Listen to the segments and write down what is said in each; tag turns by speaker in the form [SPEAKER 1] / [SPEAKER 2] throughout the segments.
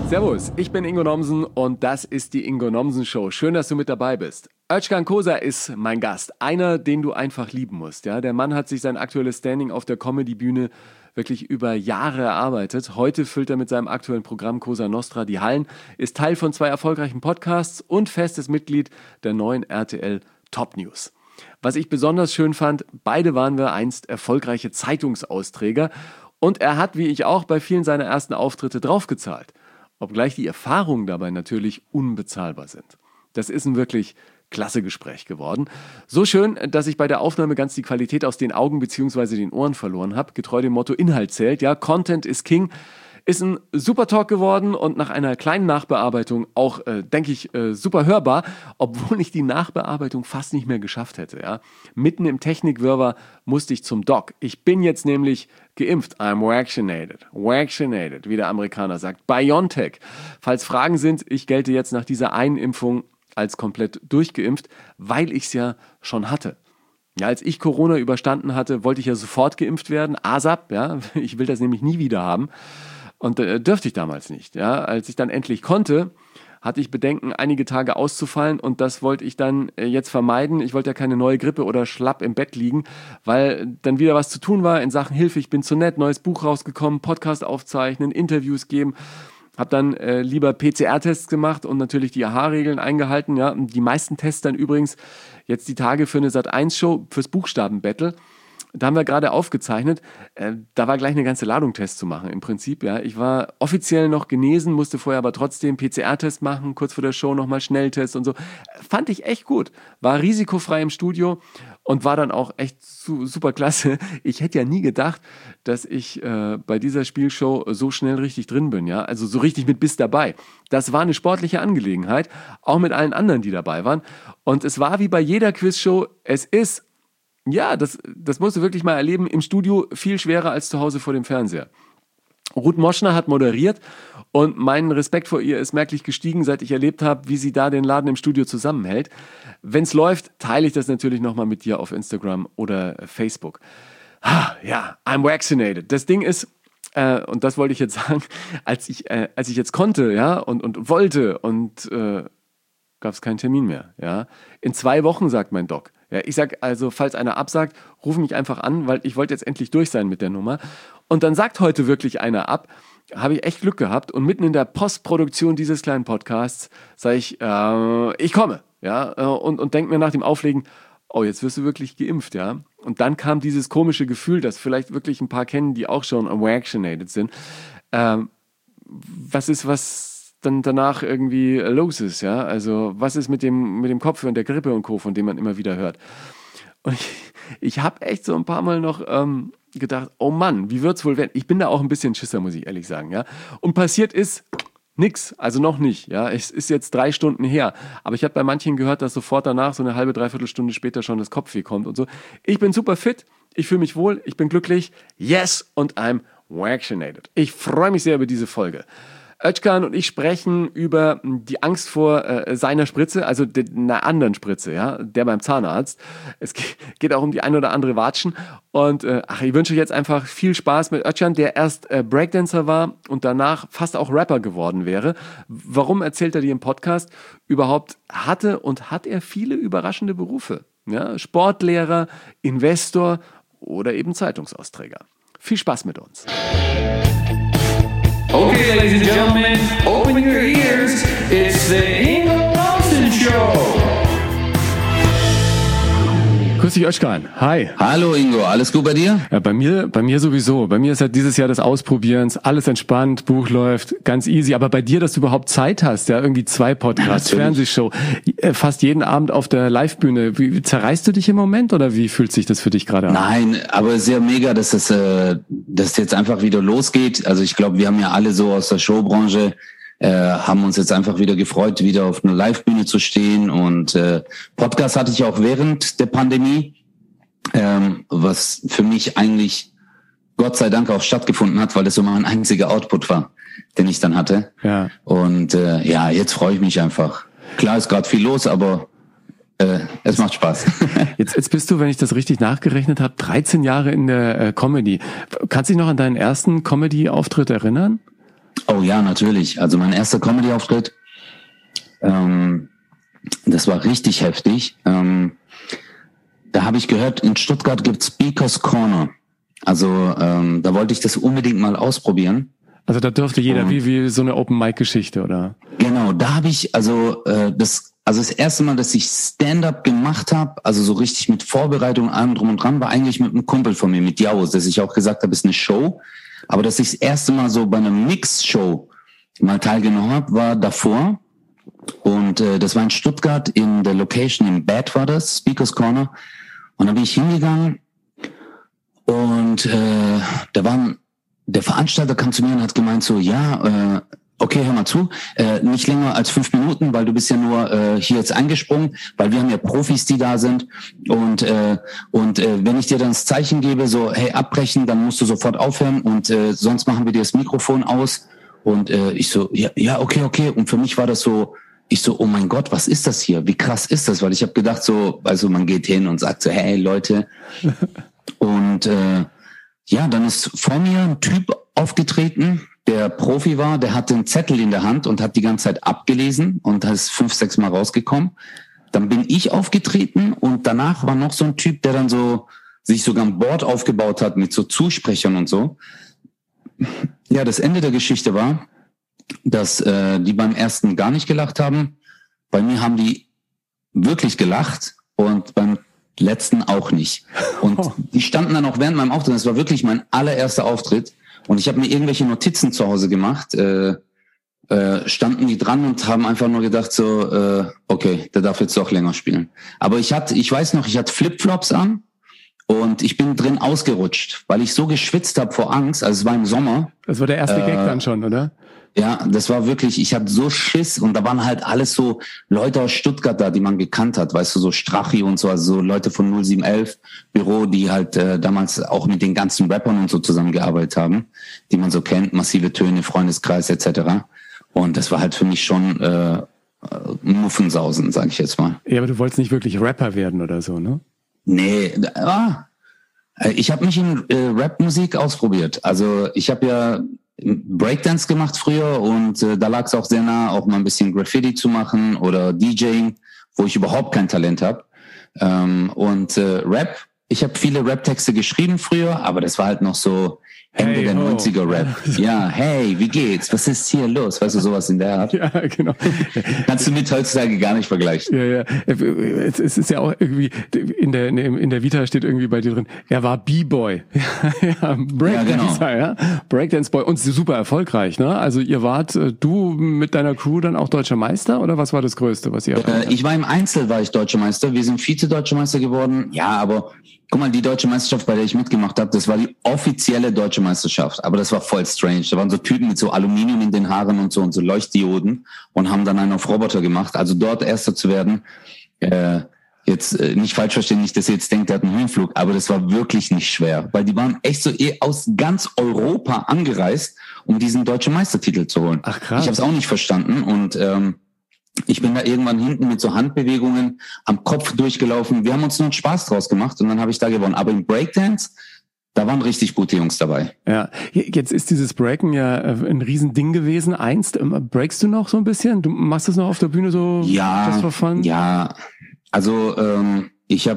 [SPEAKER 1] Servus, ich bin Ingo Nomsen und das ist die Ingo Nomsen Show. Schön, dass du mit dabei bist. Özcan Kosa ist mein Gast, einer, den du einfach lieben musst. Ja? Der Mann hat sich sein aktuelles Standing auf der Comedy-Bühne wirklich über Jahre erarbeitet. Heute füllt er mit seinem aktuellen Programm Cosa Nostra die Hallen, ist Teil von 2 erfolgreichen Podcasts und festes Mitglied der neuen RTL Top News. Was ich besonders schön fand, beide waren wir einst erfolgreiche Zeitungsausträger und er hat, wie ich auch, bei vielen seiner ersten Auftritte draufgezahlt. Obgleich die Erfahrungen dabei natürlich unbezahlbar sind. Das ist ein wirklich klasse Gespräch geworden. So schön, dass ich bei der Aufnahme ganz die Qualität aus den Augen bzw. den Ohren verloren habe. Getreu dem Motto Inhalt zählt, ja, Content is King. Ist ein super Talk geworden und nach einer kleinen Nachbearbeitung auch, denke ich, super hörbar, obwohl ich die Nachbearbeitung fast nicht mehr geschafft hätte. Ja. Mitten im Technikwirrwarr musste ich zum Doc. Ich bin jetzt nämlich geimpft. I'm vaccinated. Vaccinated, wie der Amerikaner sagt. BioNTech. Falls Fragen sind, ich gelte jetzt nach dieser einen Impfung als komplett durchgeimpft, weil ich es ja schon hatte. Ja, als ich Corona überstanden hatte, wollte ich ja sofort geimpft werden. ASAP, ja, ich will das nämlich nie wieder haben. Und dürfte ich damals nicht. Ja. Als ich dann endlich konnte, hatte ich Bedenken, einige Tage auszufallen und das wollte ich dann jetzt vermeiden. Ich wollte ja keine neue Grippe oder schlapp im Bett liegen, weil dann wieder was zu tun war in Sachen Hilfe. Ich bin zu nett, neues Buch rausgekommen, Podcast aufzeichnen, Interviews geben. Habe dann lieber PCR-Tests gemacht und natürlich die AHA-Regeln eingehalten. Ja. Und die meisten Tests dann übrigens jetzt die Tage für eine Sat.1-Show fürs Buchstabenbattle. Da haben wir gerade aufgezeichnet, da war gleich eine ganze Ladung Tests zu machen im Prinzip. Ja. Ich war offiziell noch genesen, musste vorher aber trotzdem PCR-Test machen, kurz vor der Show nochmal Schnelltest und so. Fand ich echt gut, war risikofrei im Studio und war dann auch echt super klasse. Ich hätte ja nie gedacht, dass ich bei dieser Spielshow so schnell richtig drin bin, ja, also so richtig mit Biss dabei. Das war eine sportliche Angelegenheit, auch mit allen anderen, die dabei waren. Und es war wie bei jeder Quizshow, es ist, ja, das musst du wirklich mal erleben, im Studio viel schwerer als zu Hause vor dem Fernseher. Ruth Moschner hat moderiert und mein Respekt vor ihr ist merklich gestiegen, seit ich erlebt habe, wie sie da den Laden im Studio zusammenhält. Wenn es läuft, teile ich das natürlich nochmal mit dir auf Instagram oder Facebook. Ja, I'm vaccinated. Das Ding ist, und das wollte ich jetzt sagen, als ich jetzt konnte, ja, und wollte und gab es keinen Termin mehr. Ja. In 2 Wochen, sagt mein Doc. Ja, ich sage also, falls einer absagt, ruf mich einfach an, weil ich wollte jetzt endlich durch sein mit der Nummer. Und dann sagt heute wirklich einer ab, habe ich echt Glück gehabt. Und mitten in der Postproduktion dieses kleinen Podcasts sage ich, ich komme. Ja, und denke mir nach dem Auflegen, oh, jetzt wirst du wirklich geimpft. Ja. Und dann kam dieses komische Gefühl, das vielleicht wirklich ein paar kennen, die auch schon vaccinated sind. Was dann danach irgendwie los ist, ja, also was ist mit dem Kopf und der Grippe und Co., von dem man immer wieder hört. Und ich habe echt so ein paar Mal noch gedacht, oh Mann, wie wird's wohl werden? Ich bin da auch ein bisschen Schisser, muss ich ehrlich sagen, ja. Und passiert ist nix, also noch nicht, ja. Es ist jetzt 3 Stunden her, aber ich habe bei manchen gehört, dass sofort danach so eine halbe, dreiviertel Stunde später schon das Kopfweh kommt und so. Ich bin super fit, ich fühle mich wohl, ich bin glücklich, yes, und I'm vaccinated. Ich freue mich sehr über diese Folge. Özcan und ich sprechen über die Angst vor seiner Spritze, also einer anderen Spritze, ja, der beim Zahnarzt. Es geht auch um die ein oder andere Watschen. Und ich wünsche euch jetzt einfach viel Spaß mit Özcan, der erst Breakdancer war und danach fast auch Rapper geworden wäre. Warum erzählt er dir im Podcast? Überhaupt hat er viele überraschende Berufe. Ja? Sportlehrer, Investor oder eben Zeitungsausträger. Viel Spaß mit uns.
[SPEAKER 2] Okay, ladies and gentlemen, open your ears. It's the Ingo Nomsen Show.
[SPEAKER 1] Grüß dich, Özcan. Hi.
[SPEAKER 3] Hallo Ingo, alles gut bei dir?
[SPEAKER 1] Ja, bei mir sowieso. Bei mir ist halt dieses Jahr des Ausprobierens, alles entspannt, Buch läuft, ganz easy. Aber bei dir, dass du überhaupt Zeit hast, ja, irgendwie 2 Podcasts, ja, Fernsehshow, fast jeden Abend auf der Livebühne. Wie zerreißt du dich im Moment oder wie fühlt sich das für dich gerade an?
[SPEAKER 3] Nein, aber sehr mega, dass es jetzt einfach wieder losgeht. Also ich glaube, wir haben ja alle so aus der Showbranche haben uns jetzt einfach wieder gefreut, wieder auf einer Livebühne zu stehen. Und Podcast hatte ich auch während der Pandemie, was für mich eigentlich Gott sei Dank auch stattgefunden hat, weil das so mein einziger Output war, den ich dann hatte. Ja. Und jetzt freue ich mich einfach. Klar ist gerade viel los, aber es macht Spaß.
[SPEAKER 1] Jetzt bist du, wenn ich das richtig nachgerechnet habe, 13 Jahre in der Comedy. Kannst du dich noch an deinen ersten Comedy-Auftritt erinnern?
[SPEAKER 3] Oh ja, natürlich. Also mein erster Comedy-Auftritt, das war richtig heftig. Da habe ich gehört, in Stuttgart gibt's Speakers Corner. Also da wollte ich das unbedingt mal ausprobieren.
[SPEAKER 1] Also da dürfte jeder, wie so eine Open-Mic-Geschichte, oder?
[SPEAKER 3] Genau, da habe ich das erste Mal, dass ich Stand-up gemacht habe, also so richtig mit Vorbereitung, allem drum und dran, war eigentlich mit einem Kumpel von mir, mit Jaus, dass ich auch gesagt habe, ist eine Show. Aber dass ich das erste Mal so bei einer Mix-Show mal teilgenommen habe, war davor. Und das war in Stuttgart, in der Location im Bad war das, Speakers Corner. Und dann bin ich hingegangen und der Veranstalter kam zu mir und hat gemeint so, ja, okay, hör mal zu, nicht länger als 5 Minuten, weil du bist ja nur hier jetzt eingesprungen, weil wir haben ja Profis, die da sind. Und wenn ich dir dann das Zeichen gebe, so, hey, abbrechen, dann musst du sofort aufhören und sonst machen wir dir das Mikrofon aus. Und ich so, ja, okay. Und für mich war das so, ich so, oh mein Gott, was ist das hier? Wie krass ist das? Weil ich habe gedacht so, also man geht hin und sagt so, hey Leute. Und dann ist vor mir ein Typ aufgetreten, der Profi war, der hatte einen Zettel in der Hand und hat die ganze Zeit abgelesen und ist 5, 6 Mal rausgekommen. Dann bin ich aufgetreten und danach war noch so ein Typ, der dann so sich sogar ein Board aufgebaut hat mit so Zusprechern und so. Ja, das Ende der Geschichte war, dass die beim ersten gar nicht gelacht haben. Bei mir haben die wirklich gelacht und beim letzten auch nicht. Und die standen dann auch während meinem Auftritt, das war wirklich mein allererster Auftritt und ich habe mir irgendwelche Notizen zu Hause gemacht, standen die dran und haben einfach nur gedacht so, okay, der darf jetzt doch länger spielen. Aber ich weiß noch, ich hatte Flipflops an und ich bin drin ausgerutscht, weil ich so geschwitzt habe vor Angst, also es war im Sommer.
[SPEAKER 1] Das war der erste Gag dann schon, oder?
[SPEAKER 3] Ja, das war wirklich, ich hatte so Schiss und da waren halt alles so Leute aus Stuttgart da, die man gekannt hat, weißt du, so Strachi und so, also so Leute von 0711 Büro, die halt damals auch mit den ganzen Rappern und so zusammengearbeitet haben, die man so kennt, Massive Töne, Freundeskreis etc. Und das war halt für mich schon Muffensausen, sage ich jetzt mal.
[SPEAKER 1] Ja, aber du wolltest nicht wirklich Rapper werden oder so, ne?
[SPEAKER 3] Nee, ich habe mich in Rapmusik ausprobiert. Also ich habe ja Breakdance gemacht früher und da lag es auch sehr nah, auch mal ein bisschen Graffiti zu machen oder DJing, wo ich überhaupt kein Talent habe. Rap, ich habe viele Rap-Texte geschrieben früher, aber das war halt noch so Ende der 90er Rap. Ja, hey, wie geht's? Was ist hier los? Weißt du, sowas in der Art.
[SPEAKER 1] Ja, genau.
[SPEAKER 3] Kannst du mit heutzutage gar nicht vergleichen.
[SPEAKER 1] Ja. Es ist ja auch irgendwie, in der Vita steht irgendwie bei dir drin, er war B-Boy. Ja, Breakdancer, ja. Breakdance-Boy. Und super erfolgreich, ne? Also ihr wart, du mit deiner Crew dann auch Deutscher Meister oder was war das Größte, was ihr
[SPEAKER 3] ich war im Einzel, war ich Deutscher Meister. Wir sind Vize-Deutscher Meister geworden. Ja, aber guck mal, die Deutsche Meisterschaft, bei der ich mitgemacht habe, das war die offizielle Deutsche Meisterschaft. Aber das war voll strange. Da waren so Typen mit so Aluminium in den Haaren und so Leuchtdioden und haben dann einen auf Roboter gemacht. Also dort Erster zu werden, jetzt nicht falsch verstehen, nicht, dass ihr jetzt denkt, der hat einen Höhenflug, aber das war wirklich nicht schwer. Weil die waren echt so aus ganz Europa angereist, um diesen Deutschen Meistertitel zu holen.
[SPEAKER 1] Ach krass.
[SPEAKER 3] Ich habe es auch nicht verstanden und ich bin da irgendwann hinten mit so Handbewegungen am Kopf durchgelaufen. Wir haben uns nur einen Spaß draus gemacht und dann habe ich da gewonnen. Aber im Breakdance, da waren richtig gute Jungs dabei.
[SPEAKER 1] Ja, jetzt ist dieses Breaken ja ein Riesending gewesen. Einst, breakst du noch so ein bisschen? Du machst das noch auf der Bühne so?
[SPEAKER 3] Ja,
[SPEAKER 1] just for fun?
[SPEAKER 3] Ja. Also ich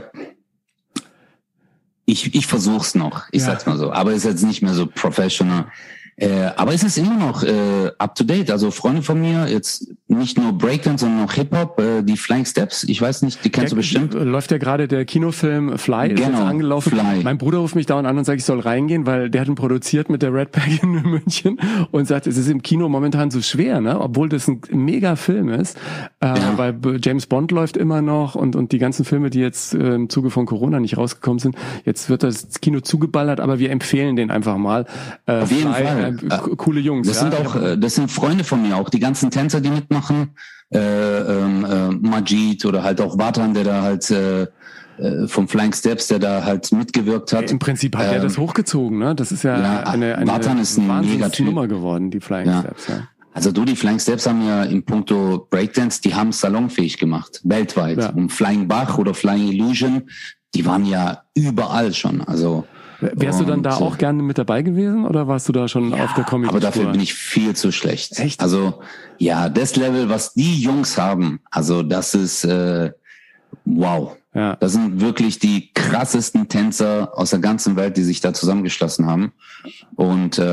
[SPEAKER 3] versuch's noch. Ich sag's mal so. Aber ist jetzt nicht mehr so professional. Aber es ist immer noch up to date. Also Freunde von mir, jetzt nicht nur Breakdance, sondern auch Hip-Hop, die Flying Steps, ich weiß nicht, die kennst du bestimmt.
[SPEAKER 1] Läuft ja gerade der Kinofilm Fly, ist jetzt angelaufen.
[SPEAKER 3] Fly.
[SPEAKER 1] Mein Bruder ruft mich dauernd an und sagt, ich soll reingehen, weil der hat ihn produziert mit der Red Pack in München und sagt, es ist im Kino momentan so schwer, ne? Obwohl das ein mega Film ist, weil James Bond läuft immer noch und die ganzen Filme, die jetzt im Zuge von Corona nicht rausgekommen sind, jetzt wird das Kino zugeballert, aber wir empfehlen den einfach mal.
[SPEAKER 3] Auf jeden Fall.
[SPEAKER 1] Coole Jungs.
[SPEAKER 3] Das sind auch, das sind Freunde von mir auch, die ganzen Tänzer, die mitmachen, Majid oder halt auch Vatan, der da halt vom Flying Steps, der da halt mitgewirkt hat.
[SPEAKER 1] Im Prinzip hat er das hochgezogen, ne? Das ist ja eine
[SPEAKER 3] Vatan ist ein
[SPEAKER 1] Nummer geworden, die Flying Steps. Ja.
[SPEAKER 3] Also die Flying Steps haben ja in puncto Breakdance, die haben salonfähig gemacht, weltweit. Ja. Und Flying Bach oder Flying Illusion, die waren ja überall schon, also
[SPEAKER 1] Wärst du dann da auch gerne mit dabei gewesen oder warst du da schon auf der Comedy?
[SPEAKER 3] Aber dafür bin ich viel zu schlecht.
[SPEAKER 1] Echt?
[SPEAKER 3] Also ja, das Level, was die Jungs haben, also das ist wow.
[SPEAKER 1] Ja.
[SPEAKER 3] Das sind wirklich die krassesten Tänzer aus der ganzen Welt, die sich da zusammengeschlossen haben. Und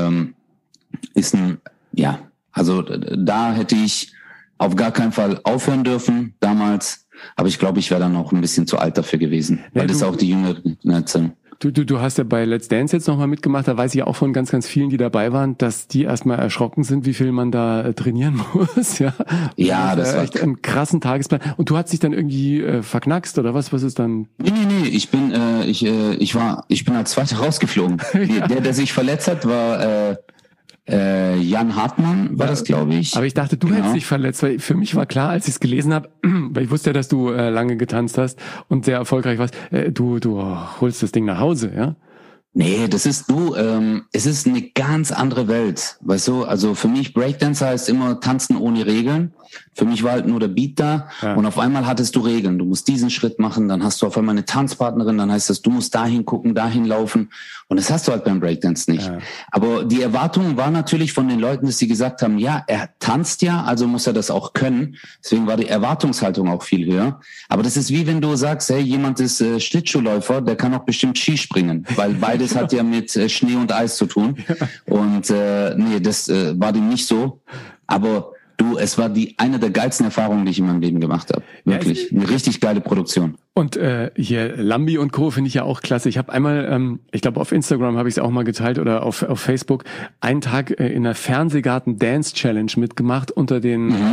[SPEAKER 3] also da hätte ich auf gar keinen Fall aufhören dürfen damals. Aber ich glaube, ich wäre dann auch ein bisschen zu alt dafür gewesen. Weil das auch die jüngere Generation.
[SPEAKER 1] Du hast ja bei Let's Dance jetzt nochmal mitgemacht, da weiß ich auch von ganz, ganz vielen, die dabei waren, dass die erstmal erschrocken sind, wie viel man da trainieren muss, ja.
[SPEAKER 3] Ja, das war
[SPEAKER 1] echt einen krassen Tagesplan. Und du hast dich dann irgendwie verknackst oder was? Was ist dann?
[SPEAKER 3] Nee, ich bin als Zweiter rausgeflogen.
[SPEAKER 1] Ja.
[SPEAKER 3] Der sich verletzt hat, war Jan Hartmann, war das, glaube ich.
[SPEAKER 1] Aber ich dachte, du hättest dich verletzt, weil für mich war klar, als ich es gelesen habe, weil ich wusste ja, dass du lange getanzt hast und sehr erfolgreich warst, du holst das Ding nach Hause, ja?
[SPEAKER 3] Nee, es ist eine ganz andere Welt, weißt du, also für mich Breakdance heißt immer tanzen ohne Regeln. Für mich war halt nur der Beat da und auf einmal hattest du Regeln. Du musst diesen Schritt machen, dann hast du auf einmal eine Tanzpartnerin, dann heißt das, du musst dahin gucken, dahin laufen und das hast du halt beim Breakdance nicht. Ja. Aber die Erwartung war natürlich von den Leuten, dass sie gesagt haben, ja, er tanzt ja, also muss er das auch können. Deswegen war die Erwartungshaltung auch viel höher. Aber das ist wie wenn du sagst, hey, jemand ist Schlittschuhläufer, der kann auch bestimmt Skispringen, weil beides hat ja mit Schnee und Eis zu tun. Und nee, das war dem nicht so. Aber es war eine der geilsten Erfahrungen, die ich in meinem Leben gemacht habe. Wirklich. Eine richtig geile Produktion.
[SPEAKER 1] Und hier Lambi und Co. finde ich ja auch klasse. Ich habe einmal, ich glaube auf Instagram habe ich es auch mal geteilt oder auf Facebook, einen Tag in der Fernsehgarten Dance Challenge mitgemacht unter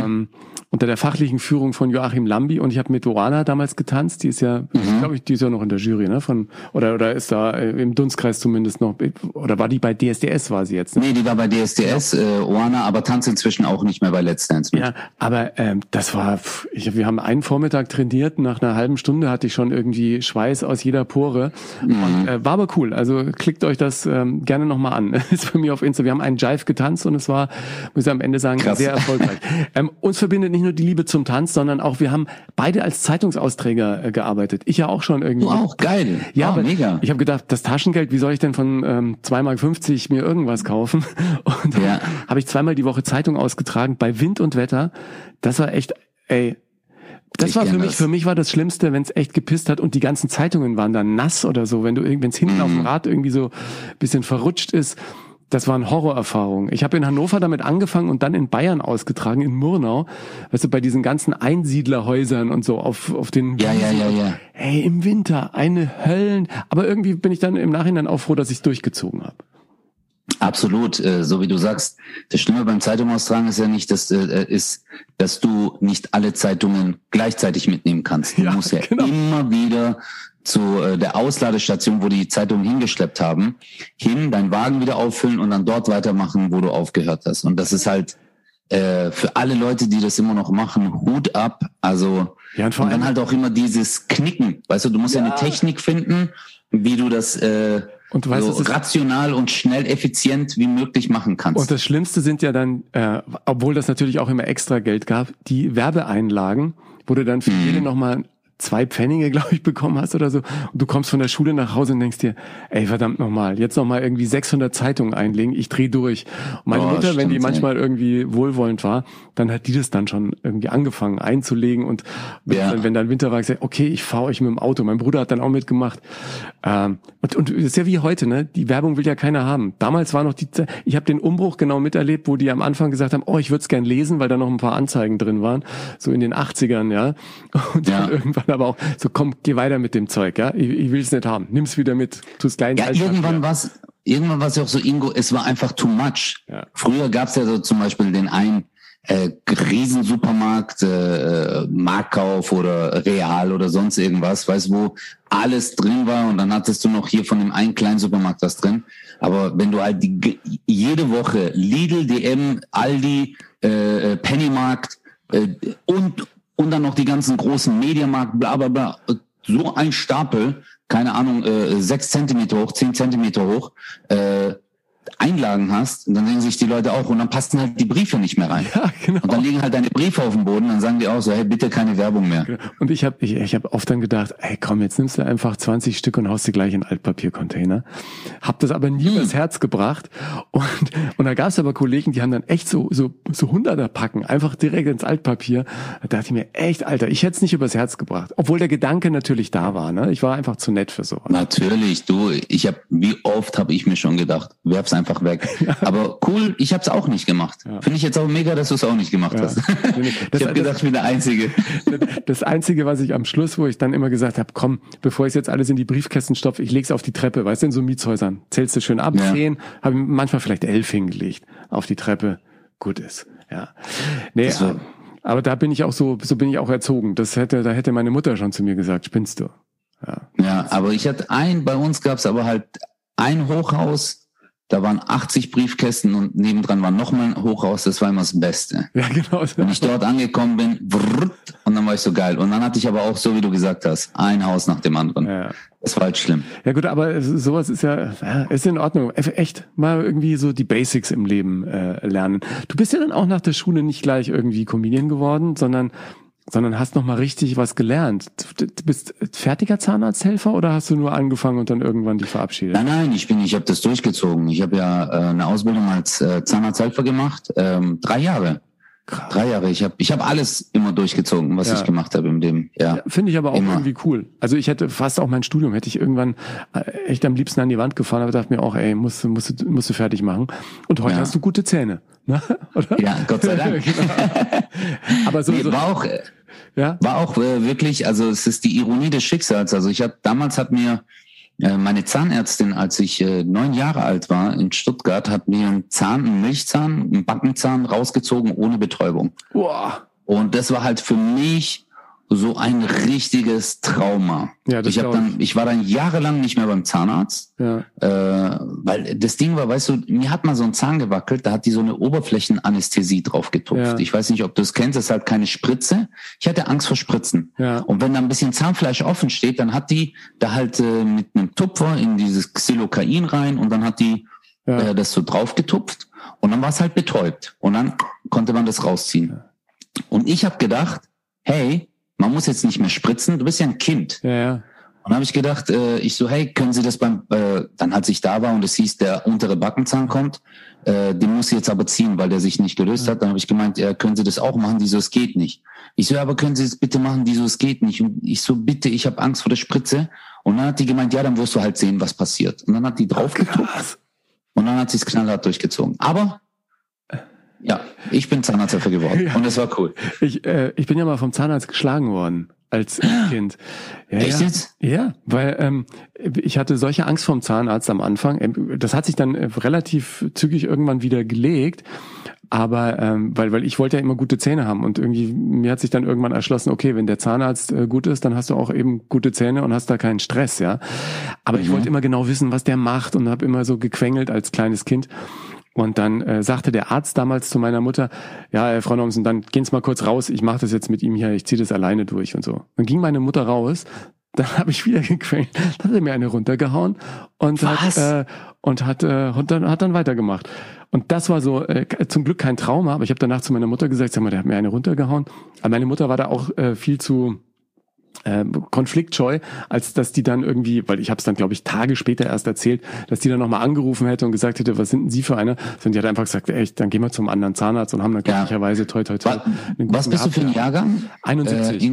[SPEAKER 1] der fachlichen Führung von Joachim Lambi und ich habe mit Oana damals getanzt. Die ist ja, glaube ich, die ist ja noch in der Jury, ne? Oder ist da im Dunstkreis zumindest noch, oder war die bei DSDS, war sie jetzt? Ne?
[SPEAKER 3] Nee, die war bei DSDS, Oana, aber tanzt inzwischen auch nicht mehr bei Let's Dance mit.
[SPEAKER 1] Ja, aber das war, wir haben einen Vormittag trainiert, nach einer halben Stunde hatte ich schon irgendwie Schweiß aus jeder Pore und war aber cool. Also klickt euch das gerne nochmal an. Ist bei mir auf Insta. Wir haben einen Jive getanzt und es war, muss ich am Ende sagen, krass, sehr erfolgreich. Uns verbindet nicht nur die Liebe zum Tanz, sondern auch, wir haben beide als Zeitungsausträger gearbeitet. Ich ja auch schon irgendwie.
[SPEAKER 3] Du auch, geil.
[SPEAKER 1] Ja, aber
[SPEAKER 3] mega.
[SPEAKER 1] Ich habe gedacht, das Taschengeld, wie soll ich denn von 2,50 Mark mir irgendwas kaufen? Und dann habe ich zweimal die Woche Zeitung ausgetragen bei Wind und Wetter. Das war echt, das war für mich war das Schlimmste, wenn es echt gepisst hat und die ganzen Zeitungen waren dann nass oder so, wenn es hinten auf dem Rad irgendwie so ein bisschen verrutscht ist. Das waren Horrorerfahrungen. Ich habe in Hannover damit angefangen und dann in Bayern ausgetragen, in Murnau. Weißt du, bei diesen ganzen Einsiedlerhäusern und so auf den Wiesen.
[SPEAKER 3] Ja.
[SPEAKER 1] Ey, im Winter, eine Höllen. Aber irgendwie bin ich dann im Nachhinein auch froh, dass ich es durchgezogen habe.
[SPEAKER 3] Absolut, so wie du sagst. Das Schlimme beim Zeitung austragen ist ja nicht, dass du nicht alle Zeitungen gleichzeitig mitnehmen kannst. Du musst ja immer wieder zu der Ausladestation, wo die Zeitungen hingeschleppt haben, deinen Wagen wieder auffüllen und dann dort weitermachen, wo du aufgehört hast. Und das ist halt für alle Leute, die das immer noch machen, Hut ab. Also und dann halt auch immer dieses Knicken. Weißt du musst ja eine Technik finden, wie du das und du weißt, so rational und schnell effizient wie möglich machen kannst.
[SPEAKER 1] Und das Schlimmste sind ja dann, obwohl das natürlich auch immer extra Geld gab, die Werbeeinlagen, wo du dann für jede nochmal 2 Pfennige, glaube ich, bekommen hast oder so. Und du kommst von der Schule nach Hause und denkst dir, ey, verdammt nochmal, jetzt nochmal irgendwie 600 Zeitungen einlegen, ich dreh durch. Und meine Mutter, wenn die manchmal irgendwie wohlwollend war, dann hat die das dann schon irgendwie angefangen einzulegen und wenn dann Winter war, gesagt, okay, ich fahre euch mit dem Auto. Mein Bruder hat dann auch mitgemacht. Und das ist ja wie heute, ne? Die Werbung will ja keiner haben. Damals war noch ich habe den Umbruch genau miterlebt, wo die am Anfang gesagt haben, ich würde es gern lesen, weil da noch ein paar Anzeigen drin waren. So in den 80ern, ja. Und dann irgendwann aber auch so, komm, geh weiter mit dem Zeug, ja. Ich will es nicht haben. Nimm's wieder mit. Tu's klein.
[SPEAKER 3] Ja, irgendwann war's ja auch so, Ingo, es war einfach too much. Ja. Früher gab's ja so zum Beispiel den einen Riesensupermarkt, Marktkauf oder Real oder sonst irgendwas, weißt, wo alles drin war und dann hattest du noch hier von dem einen kleinen Supermarkt was drin. Aber wenn du halt jede Woche Lidl, DM, Aldi, Pennymarkt und dann noch die ganzen großen Mediamarkt, bla bla bla, so ein Stapel, keine Ahnung, 6 Zentimeter hoch, 10 Zentimeter hoch, Einlagen hast, dann denken sich die Leute auch, und dann passen halt die Briefe nicht mehr rein.
[SPEAKER 1] Ja, genau.
[SPEAKER 3] Und dann liegen halt deine Briefe auf dem Boden, dann sagen die auch so, hey, bitte keine Werbung mehr.
[SPEAKER 1] Und ich hab oft dann gedacht, ey komm, jetzt nimmst du einfach 20 Stück und haust sie gleich in Altpapiercontainer. Hab das aber nie übers Herz gebracht. Und da gab es aber Kollegen, die haben dann echt so 100er Packen, einfach direkt ins Altpapier. Da dachte ich mir, echt, Alter, ich hätte es nicht übers Herz gebracht. Obwohl der Gedanke natürlich da war, ne? Ich war einfach zu nett für so.
[SPEAKER 3] Natürlich, wie oft habe ich mir schon gedacht, werf's einfach weg. Ja. Aber cool, ich habe es auch nicht gemacht. Ja. Finde ich jetzt auch mega, dass du es auch nicht gemacht hast. Ich habe gedacht, ich bin der Einzige.
[SPEAKER 1] Das Einzige, was ich am Schluss, wo ich dann immer gesagt habe, komm, bevor ich jetzt alles in die Briefkästen stopfe, ich leg's auf die Treppe, weißt du, in so Mietshäusern. Zählst du schön ab, 10, habe manchmal vielleicht 11 hingelegt auf die Treppe. Gut ist. Ja. Nee, aber da bin ich auch so bin ich auch erzogen. Da hätte meine Mutter schon zu mir gesagt, spinnst du.
[SPEAKER 3] Ja, aber bei uns gab's aber halt ein Hochhaus, da waren 80 Briefkästen und nebendran war nochmal ein Hochhaus, das war immer das Beste. Ja, genau. Wenn ich dort angekommen bin, und dann war ich so geil. Und dann hatte ich aber auch, so wie du gesagt hast, ein Haus nach dem anderen. Ja. Das war halt schlimm.
[SPEAKER 1] Ja gut, aber sowas ist ist in Ordnung. Echt mal irgendwie so die Basics im Leben lernen. Du bist ja dann auch nach der Schule nicht gleich irgendwie Comedian geworden, sondern hast noch mal richtig was gelernt. Du bist fertiger Zahnarzthelfer oder hast du nur angefangen und dann irgendwann dich verabschiedet?
[SPEAKER 3] Nein, ich habe das durchgezogen. Ich habe ja eine Ausbildung als Zahnarzthelfer gemacht, 3 Jahre. Krass. 3 Jahre. Ich hab alles immer durchgezogen, was ich gemacht habe im Leben. Ja,
[SPEAKER 1] finde ich aber auch irgendwie cool. Also ich hätte fast auch mein Studium hätte ich irgendwann echt am liebsten an die Wand gefahren, aber dachte mir auch, ey, musst du fertig machen. Und heute hast du gute Zähne, ne? Oder?
[SPEAKER 3] Ja, Gott sei Dank. Genau.
[SPEAKER 1] Aber
[SPEAKER 3] war auch wirklich, also es ist die Ironie des Schicksals. Also damals hat mir meine Zahnärztin, als ich 9 Jahre alt war in Stuttgart, hat mir einen Milchzahn, einen Backenzahn rausgezogen ohne Betäubung.
[SPEAKER 1] Wow.
[SPEAKER 3] Und das war halt für mich so ein richtiges Trauma. Ja, ich war dann jahrelang nicht mehr beim Zahnarzt, weil das Ding war, weißt du, mir hat mal so ein Zahn gewackelt, da hat die so eine Oberflächenanästhesie drauf getupft. Ja. Ich weiß nicht, ob du es kennst, das ist halt keine Spritze. Ich hatte Angst vor Spritzen. Ja. Und wenn da ein bisschen Zahnfleisch offen steht, dann hat die da halt mit einem Tupfer in dieses Xylocain rein und dann hat die das so drauf getupft und dann war es halt betäubt und dann konnte man das rausziehen. Ja. Und ich habe gedacht, hey, man muss jetzt nicht mehr spritzen, du bist ja ein Kind. Ja. Und dann habe ich gedacht, hey, können Sie das dann als ich da war und es hieß, der untere Backenzahn kommt, den muss ich jetzt aber ziehen, weil der sich nicht gelöst hat. Dann habe ich gemeint, können Sie das auch machen? Die so, es geht nicht. Ich so, aber können Sie es bitte machen? Die so, es geht nicht. Und ich so, bitte, ich habe Angst vor der Spritze. Und dann hat die gemeint, ja, dann wirst du halt sehen, was passiert. Und dann hat die draufgetupft und dann hat sie es knallhart durchgezogen. Aber ja, ich bin Zahnarzthelfer geworden und das war cool.
[SPEAKER 1] Ich bin ja mal vom Zahnarzt geschlagen worden als Kind. Ja,
[SPEAKER 3] echt jetzt?
[SPEAKER 1] Ja, weil ich hatte solche Angst vorm Zahnarzt am Anfang. Das hat sich dann relativ zügig irgendwann wieder gelegt. Aber weil ich wollte ja immer gute Zähne haben und irgendwie mir hat sich dann irgendwann erschlossen, okay, wenn der Zahnarzt gut ist, dann hast du auch eben gute Zähne und hast da keinen Stress, ja. Aber ich wollte immer genau wissen, was der macht und habe immer so gequengelt als kleines Kind. Und dann sagte der Arzt damals zu meiner Mutter, ja, Frau Nomsen, dann gehen Sie mal kurz raus, ich mache das jetzt mit ihm hier, ich ziehe das alleine durch und so. Dann ging meine Mutter raus, dann habe ich wieder gequengelt, dann hat er mir eine runtergehauen und hat dann weitergemacht. Und das war so zum Glück kein Trauma, aber ich habe danach zu meiner Mutter gesagt, sag mal, der hat mir eine runtergehauen. Aber meine Mutter war da auch viel zu konfliktscheu, als dass die dann irgendwie, weil ich habe es dann, glaube ich, Tage später erst erzählt, dass die dann nochmal angerufen hätte und gesagt hätte, was sind denn Sie für einer? Sondern die hat einfach gesagt, echt, dann gehen wir zum anderen Zahnarzt und haben dann glücklicherweise toi.
[SPEAKER 3] Was bist du für ein Jahrgang?
[SPEAKER 1] 71.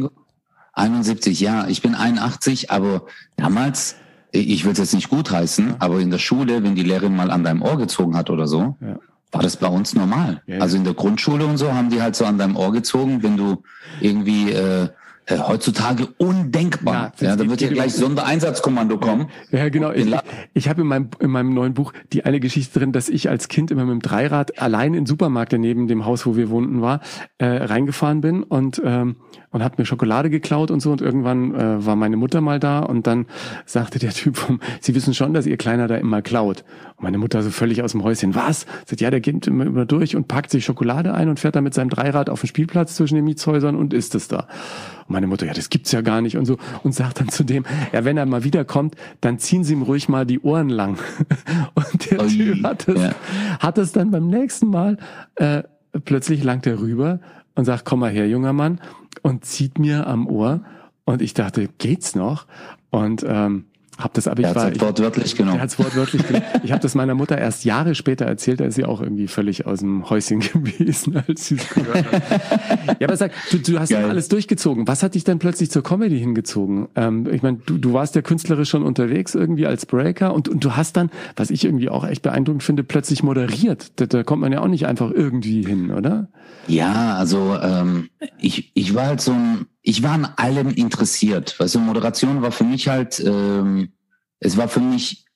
[SPEAKER 3] 71, ja. Ich bin 81, aber damals, ich will es jetzt nicht gutheißen, aber in der Schule, wenn die Lehrerin mal an deinem Ohr gezogen hat oder so, war das bei uns normal. Ja. Also in der Grundschule und so haben die halt so an deinem Ohr gezogen, wenn du irgendwie heutzutage undenkbar. Ja, da wird ja gleich Sondereinsatzkommando kommen.
[SPEAKER 1] Ja, genau. Ich habe in meinem neuen Buch die eine Geschichte drin, dass ich als Kind immer mit dem Dreirad allein in den Supermarkt, der neben dem Haus, wo wir wohnten, war, reingefahren bin und habe mir Schokolade geklaut und so. Und irgendwann war meine Mutter mal da und dann sagte der Typ, Sie wissen schon, dass Ihr Kleiner da immer klaut. Und meine Mutter so völlig aus dem Häuschen, was? Sagt, ja, der geht immer durch und packt sich Schokolade ein und fährt dann mit seinem Dreirad auf den Spielplatz zwischen den Mietshäusern und isst es da. Und meine Mutter, ja, das gibt's ja gar nicht und so. Und sagt dann zu dem, ja, wenn er mal wiederkommt, dann ziehen Sie ihm ruhig mal die Ohren lang. Und der Typ hat es dann beim nächsten Mal, plötzlich langt er rüber und sagt, komm mal her, junger Mann, und zieht mir am Ohr. Und ich dachte, geht's noch? Und hab das, aber
[SPEAKER 3] er hat's wortwörtlich genommen.
[SPEAKER 1] Er hat's wortwörtlich genommen. Ich habe das meiner Mutter erst Jahre später erzählt, da ist sie auch irgendwie völlig aus dem Häuschen gewesen, als sie es gehört hat. Ja, aber sag, du hast ja alles durchgezogen. Was hat dich denn plötzlich zur Comedy hingezogen? Ich meine, du warst ja künstlerisch schon unterwegs irgendwie als Breaker und du hast dann, was ich irgendwie auch echt beeindruckend finde, plötzlich moderiert. Da kommt man ja auch nicht einfach irgendwie hin, oder?
[SPEAKER 3] Ja, also ich war halt ich war an allem interessiert. Weißt du, Moderation war für mich halt, es war für mich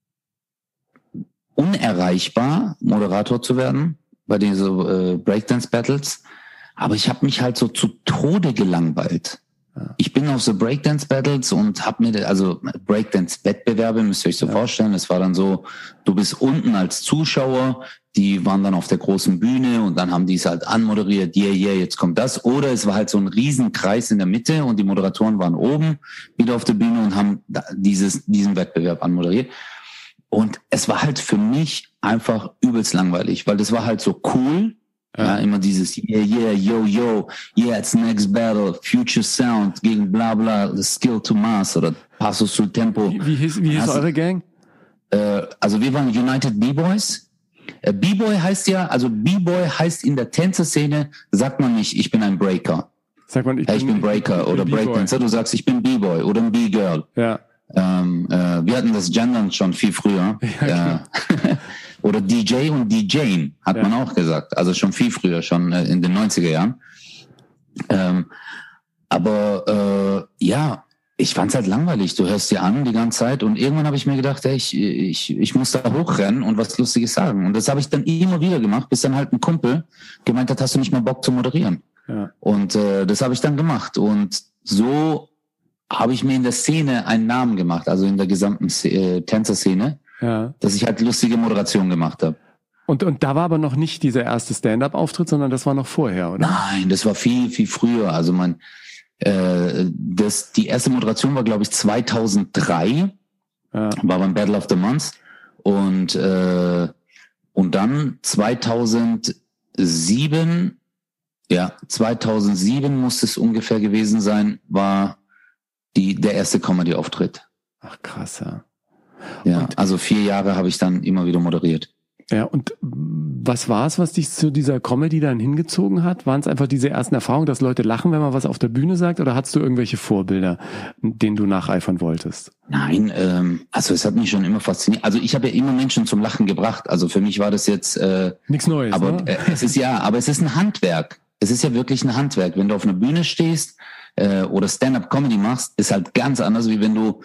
[SPEAKER 3] unerreichbar, Moderator zu werden bei diesen Breakdance-Battles. Aber ich habe mich halt so zu Tode gelangweilt. Ich bin auf so Breakdance-Battles und habe mir, also Breakdance-Wettbewerbe, müsst ihr euch so vorstellen, es war dann so, du bist unten als Zuschauer, die waren dann auf der großen Bühne und dann haben die es halt anmoderiert, jetzt kommt das. Oder es war halt so ein Riesenkreis in der Mitte und die Moderatoren waren oben wieder auf der Bühne und haben diesen Wettbewerb anmoderiert. Und es war halt für mich einfach übelst langweilig, weil das war halt so cool. Ja, immer dieses it's next battle, future sound gegen bla bla, the skill to mass oder Passo sul Tempo.
[SPEAKER 1] Wie hieß eure Gang?
[SPEAKER 3] Also wir waren United B-Boys. B-Boy heißt ja, also B-Boy heißt in der Tänzerszene, sagt man nicht, ich bin ein Breaker.
[SPEAKER 1] Sagt man, ich
[SPEAKER 3] bin Breaker oder Breakdancer, du sagst, ich bin B-Boy oder ein B-Girl.
[SPEAKER 1] Ja.
[SPEAKER 3] Wir hatten das Gendern schon viel früher. Ja, oder DJ und DJing hat man auch gesagt. Also schon viel früher, schon in den 90er Jahren. Aber ich fand's halt langweilig. Du hörst dir an die ganze Zeit und irgendwann habe ich mir gedacht, ey, ich muss da hochrennen und was Lustiges sagen. Und das habe ich dann immer wieder gemacht, bis dann halt ein Kumpel gemeint hat, hast du nicht mal Bock zu moderieren? Ja. Und das habe ich dann gemacht. Und so habe ich mir in der Szene einen Namen gemacht, also in der gesamten Tänzerszene, dass ich halt lustige Moderation gemacht habe.
[SPEAKER 1] Und da war aber noch nicht dieser erste Stand-up-Auftritt, sondern das war noch vorher, oder?
[SPEAKER 3] Nein, das war viel, viel früher. Also die erste Moderation war, glaube ich, 2003, war beim Battle of the Month. Und dann 2007 muss es ungefähr gewesen sein, war der erste Comedy-Auftritt.
[SPEAKER 1] Ach, krass, ja.
[SPEAKER 3] Ja, also 4 Jahre habe ich dann immer wieder moderiert.
[SPEAKER 1] Ja, und was war es, was dich zu dieser Comedy dann hingezogen hat? Waren es einfach diese ersten Erfahrungen, dass Leute lachen, wenn man was auf der Bühne sagt? Oder hattest du irgendwelche Vorbilder, denen du nacheifern wolltest?
[SPEAKER 3] Nein, also es hat mich schon immer fasziniert. Also ich habe ja immer Menschen zum Lachen gebracht. Also für mich war das jetzt
[SPEAKER 1] nichts Neues.
[SPEAKER 3] Aber
[SPEAKER 1] ne?
[SPEAKER 3] Es ist ein Handwerk. Es ist ja wirklich ein Handwerk. Wenn du auf einer Bühne stehst oder Stand-up-Comedy machst, ist halt ganz anders, wie wenn du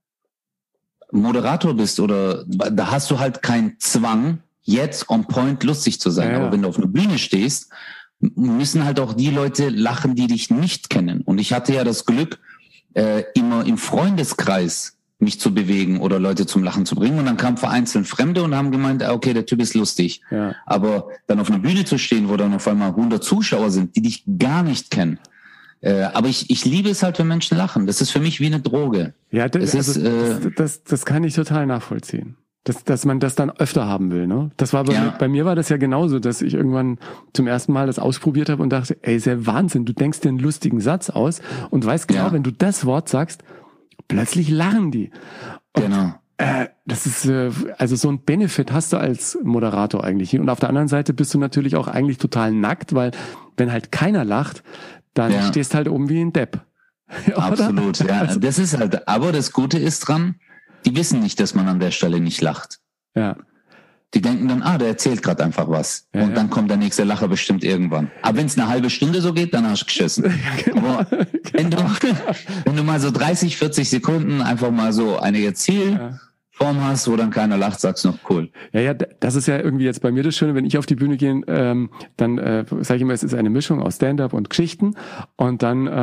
[SPEAKER 3] Moderator bist oder da hast du halt keinen Zwang, jetzt on point lustig zu sein. Ja. Aber wenn du auf einer Bühne stehst, müssen halt auch die Leute lachen, die dich nicht kennen. Und ich hatte ja das Glück, immer im Freundeskreis mich zu bewegen oder Leute zum Lachen zu bringen. Und dann kamen vereinzelt Fremde und haben gemeint, okay, der Typ ist lustig. Ja. Aber dann auf einer Bühne zu stehen, wo dann auf einmal 100 Zuschauer sind, die dich gar nicht kennen. Aber ich liebe es halt, wenn Menschen lachen. Das ist für mich wie eine Droge.
[SPEAKER 1] Ja, das kann ich total nachvollziehen. Dass man das dann öfter haben will, ne? Das war bei mir war das ja genauso, dass ich irgendwann zum ersten Mal das ausprobiert habe und dachte, ey, ist ja Wahnsinn, du denkst dir einen lustigen Satz aus und weißt genau, wenn du das Wort sagst, plötzlich lachen die. Und, genau. Das ist, also so ein Benefit hast du als Moderator eigentlich. Und auf der anderen Seite bist du natürlich auch eigentlich total nackt, weil wenn halt keiner lacht, dann stehst halt oben wie ein Depp.
[SPEAKER 3] Absolut, ja. Also, das ist halt, aber das Gute ist dran, die wissen nicht, dass man an der Stelle nicht lacht. Ja. Die denken dann, der erzählt gerade einfach was. Ja, und dann kommt der nächste Lacher bestimmt irgendwann. Aber wenn es eine halbe Stunde so geht, dann hast du geschissen. Genau. Aber wenn du mal so 30, 40 Sekunden einfach mal so eine Zielform hast, wo dann keiner lacht, sagst du noch cool.
[SPEAKER 1] Ja, das ist ja irgendwie jetzt bei mir das Schöne, wenn ich auf die Bühne gehe, dann sage ich immer, es ist eine Mischung aus Stand-up und Geschichten und dann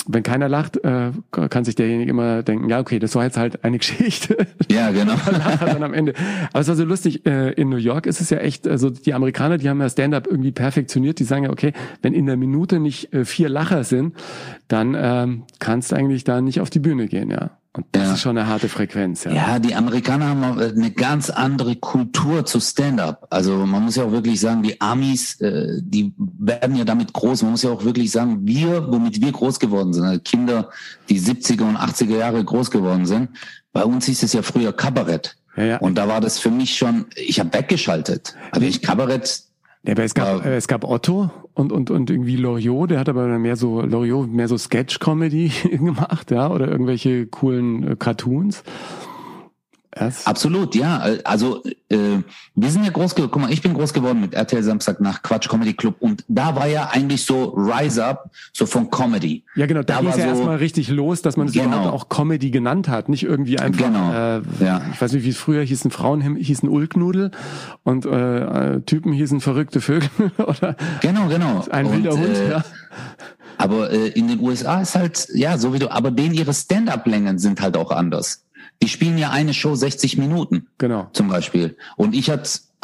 [SPEAKER 1] wenn keiner lacht, kann sich derjenige immer denken, ja, okay, das war jetzt halt eine Geschichte.
[SPEAKER 3] Ja, genau.
[SPEAKER 1] Dann am Ende. Aber es war so lustig, in New York ist es ja echt, also die Amerikaner, die haben ja Stand-up irgendwie perfektioniert, die sagen ja, okay, wenn in der Minute nicht 4 Lacher sind, dann kannst du eigentlich da nicht auf die Bühne gehen, ja. Und das ist schon eine harte Frequenz, ja.
[SPEAKER 3] Ja, die Amerikaner haben eine ganz andere Kultur zu Stand-up. Also man muss ja auch wirklich sagen, die Amis, die werden ja damit groß. Man muss ja auch wirklich sagen, womit wir groß geworden sind, also Kinder, die 70er und 80er Jahre groß geworden sind, bei uns hieß es ja früher Kabarett.
[SPEAKER 1] Ja.
[SPEAKER 3] Und da war das für mich schon, ich habe weggeschaltet. Also Kabarett...
[SPEAKER 1] Ja, aber es gab Otto und irgendwie Loriot, der hat aber mehr so Sketch-Comedy gemacht, ja, oder irgendwelche coolen Cartoons.
[SPEAKER 3] Absolut, ja. Also wir sind ja guck mal, ich bin groß geworden mit RTL Samstag nach Quatsch Comedy Club und da war ja eigentlich so Rise Up, so von Comedy.
[SPEAKER 1] Ja, genau, da ging es ja erstmal richtig los, dass man es überhaupt auch Comedy genannt hat, nicht irgendwie einfach, ich weiß nicht, wie es früher hießen, Frauen hießen Ulknudel und Typen hießen verrückte Vögel oder
[SPEAKER 3] genau.
[SPEAKER 1] ein wilder Hund, ja.
[SPEAKER 3] Aber in den USA ist halt, ja, so wie aber denen ihre Stand-Up-Längen sind halt auch anders. Die spielen ja eine Show 60 Minuten. Genau. Zum Beispiel. Und ich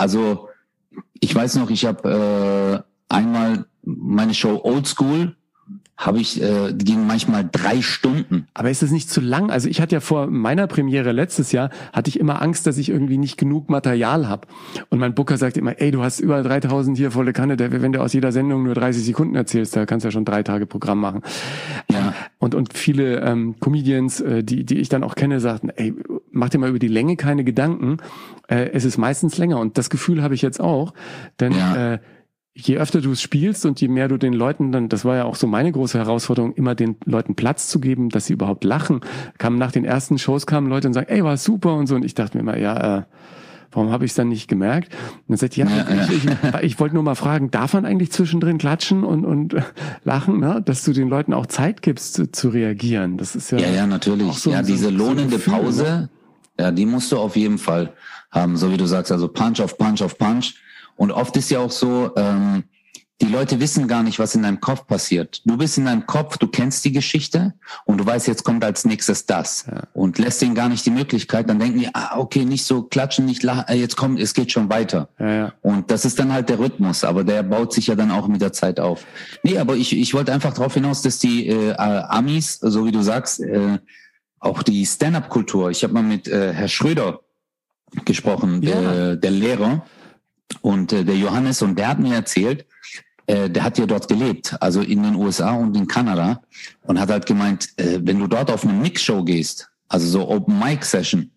[SPEAKER 3] weiß noch, ich habe einmal meine Show Old School, die ging manchmal 3 Stunden.
[SPEAKER 1] Aber ist das nicht zu lang? Also ich hatte ja vor meiner Premiere letztes Jahr, hatte ich immer Angst, dass ich irgendwie nicht genug Material habe. Und mein Booker sagte immer, ey, du hast über 3000 hier volle Kanne, wenn du aus jeder Sendung nur 30 Sekunden erzählst, da kannst du ja schon 3 Tage Programm machen. Ja. Und viele Comedians, die ich dann auch kenne, sagten, ey, mach dir mal über die Länge keine Gedanken. Es ist meistens länger. Und das Gefühl habe ich jetzt auch, denn je öfter du es spielst und je mehr du den Leuten dann, das war ja auch so meine große Herausforderung, immer den Leuten Platz zu geben, dass sie überhaupt lachen. Nach den ersten Shows kamen Leute und sagen, ey, war super und so. Und ich dachte mir immer, warum habe ich es dann nicht gemerkt? Und dann sagte ich, ich wollte nur mal fragen, darf man eigentlich zwischendrin klatschen und lachen, ne? Dass du den Leuten auch Zeit gibst zu reagieren. Das ist ja.
[SPEAKER 3] Ja, natürlich. So, diese lohnende Gefühl, Pause, ne? Ja, die musst du auf jeden Fall haben, so wie du sagst, also Punch auf Punch auf Punch. Und oft ist ja auch so, die Leute wissen gar nicht, was in deinem Kopf passiert. Du bist in deinem Kopf, du kennst die Geschichte und du weißt, jetzt kommt als nächstes das. Ja. Und lässt denen gar nicht die Möglichkeit. Dann denken die, okay, nicht so klatschen, nicht lachen, jetzt kommt, es geht schon weiter. Ja. Und das ist dann halt der Rhythmus, aber der baut sich ja dann auch mit der Zeit auf. Nee, aber ich wollte einfach darauf hinaus, dass die Amis, so wie du sagst, auch die Stand-up-Kultur, ich habe mal mit Herr Schröder gesprochen, der Lehrer, und der Johannes, und der hat mir erzählt, der hat ja dort gelebt, also in den USA und in Kanada, und hat halt gemeint, wenn du dort auf eine Mix-Show gehst, also so Open-Mic-Session,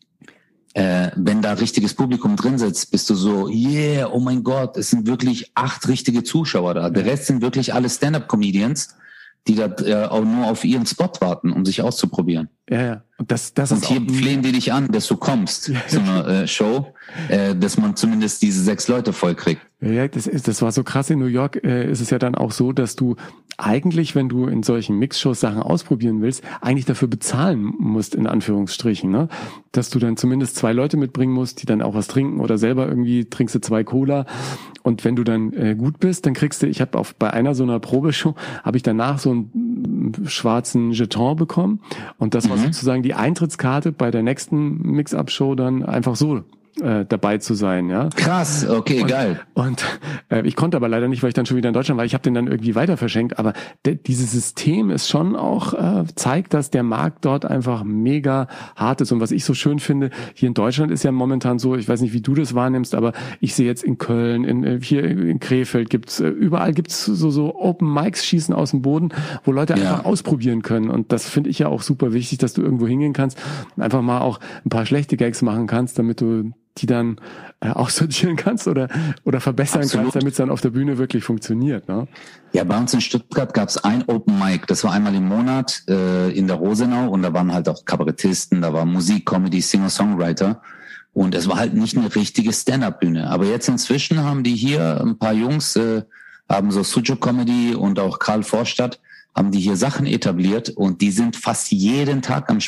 [SPEAKER 3] wenn da richtiges Publikum drin sitzt, bist du so, yeah, oh mein Gott, es sind wirklich 8 richtige Zuschauer da. Der Rest sind wirklich alle Stand-Up-Comedians, die da auch nur auf ihren Spot warten, um sich auszuprobieren.
[SPEAKER 1] Ja. Und das ist
[SPEAKER 3] und hier flehen die dich an, dass du kommst zu einer Show, dass man zumindest diese 6 Leute voll kriegt.
[SPEAKER 1] Ja, das war so krass. In New York ist es ja dann auch so, dass du eigentlich, wenn du in solchen Mixshows Sachen ausprobieren willst, eigentlich dafür bezahlen musst, in Anführungsstrichen, ne? Dass du dann zumindest 2 Leute mitbringen musst, die dann auch was trinken, oder selber irgendwie trinkst du 2 Cola. Und wenn du dann gut bist, dann kriegst du, ich habe bei einer so einer Probeshow, habe ich danach so einen schwarzen Jeton bekommen. Und das war sozusagen die Eintrittskarte bei der nächsten Mix-Up-Show dann einfach so dabei zu sein, ja.
[SPEAKER 3] Krass, okay, geil.
[SPEAKER 1] Und ich konnte aber leider nicht, weil ich dann schon wieder in Deutschland war. Ich habe den dann irgendwie weiter verschenkt. Aber dieses System ist schon auch, zeigt, dass der Markt dort einfach mega hart ist. Und was ich so schön finde, hier in Deutschland ist ja momentan so, ich weiß nicht, wie du das wahrnimmst, aber ich sehe jetzt in Köln, hier in Krefeld überall gibt's so Open Mics schießen aus dem Boden, wo Leute einfach ausprobieren können. Und das finde ich ja auch super wichtig, dass du irgendwo hingehen kannst und einfach mal auch ein paar schlechte Gags machen kannst, damit du die dann aussortieren kannst oder verbessern kannst, damit es dann auf der Bühne wirklich funktioniert. Ne?
[SPEAKER 3] Ja, bei uns in Stuttgart gab es ein Open Mic, das war einmal im Monat in der Rosenau, und da waren halt auch Kabarettisten, da war Musik, Comedy, Singer-Songwriter, und es war halt nicht eine richtige Stand-Up-Bühne. Aber jetzt inzwischen haben die hier ein paar Jungs, haben so Sujo Comedy und auch Karl Vorstadt, haben die hier Sachen etabliert, und die sind fast jeden Tag am Spielen.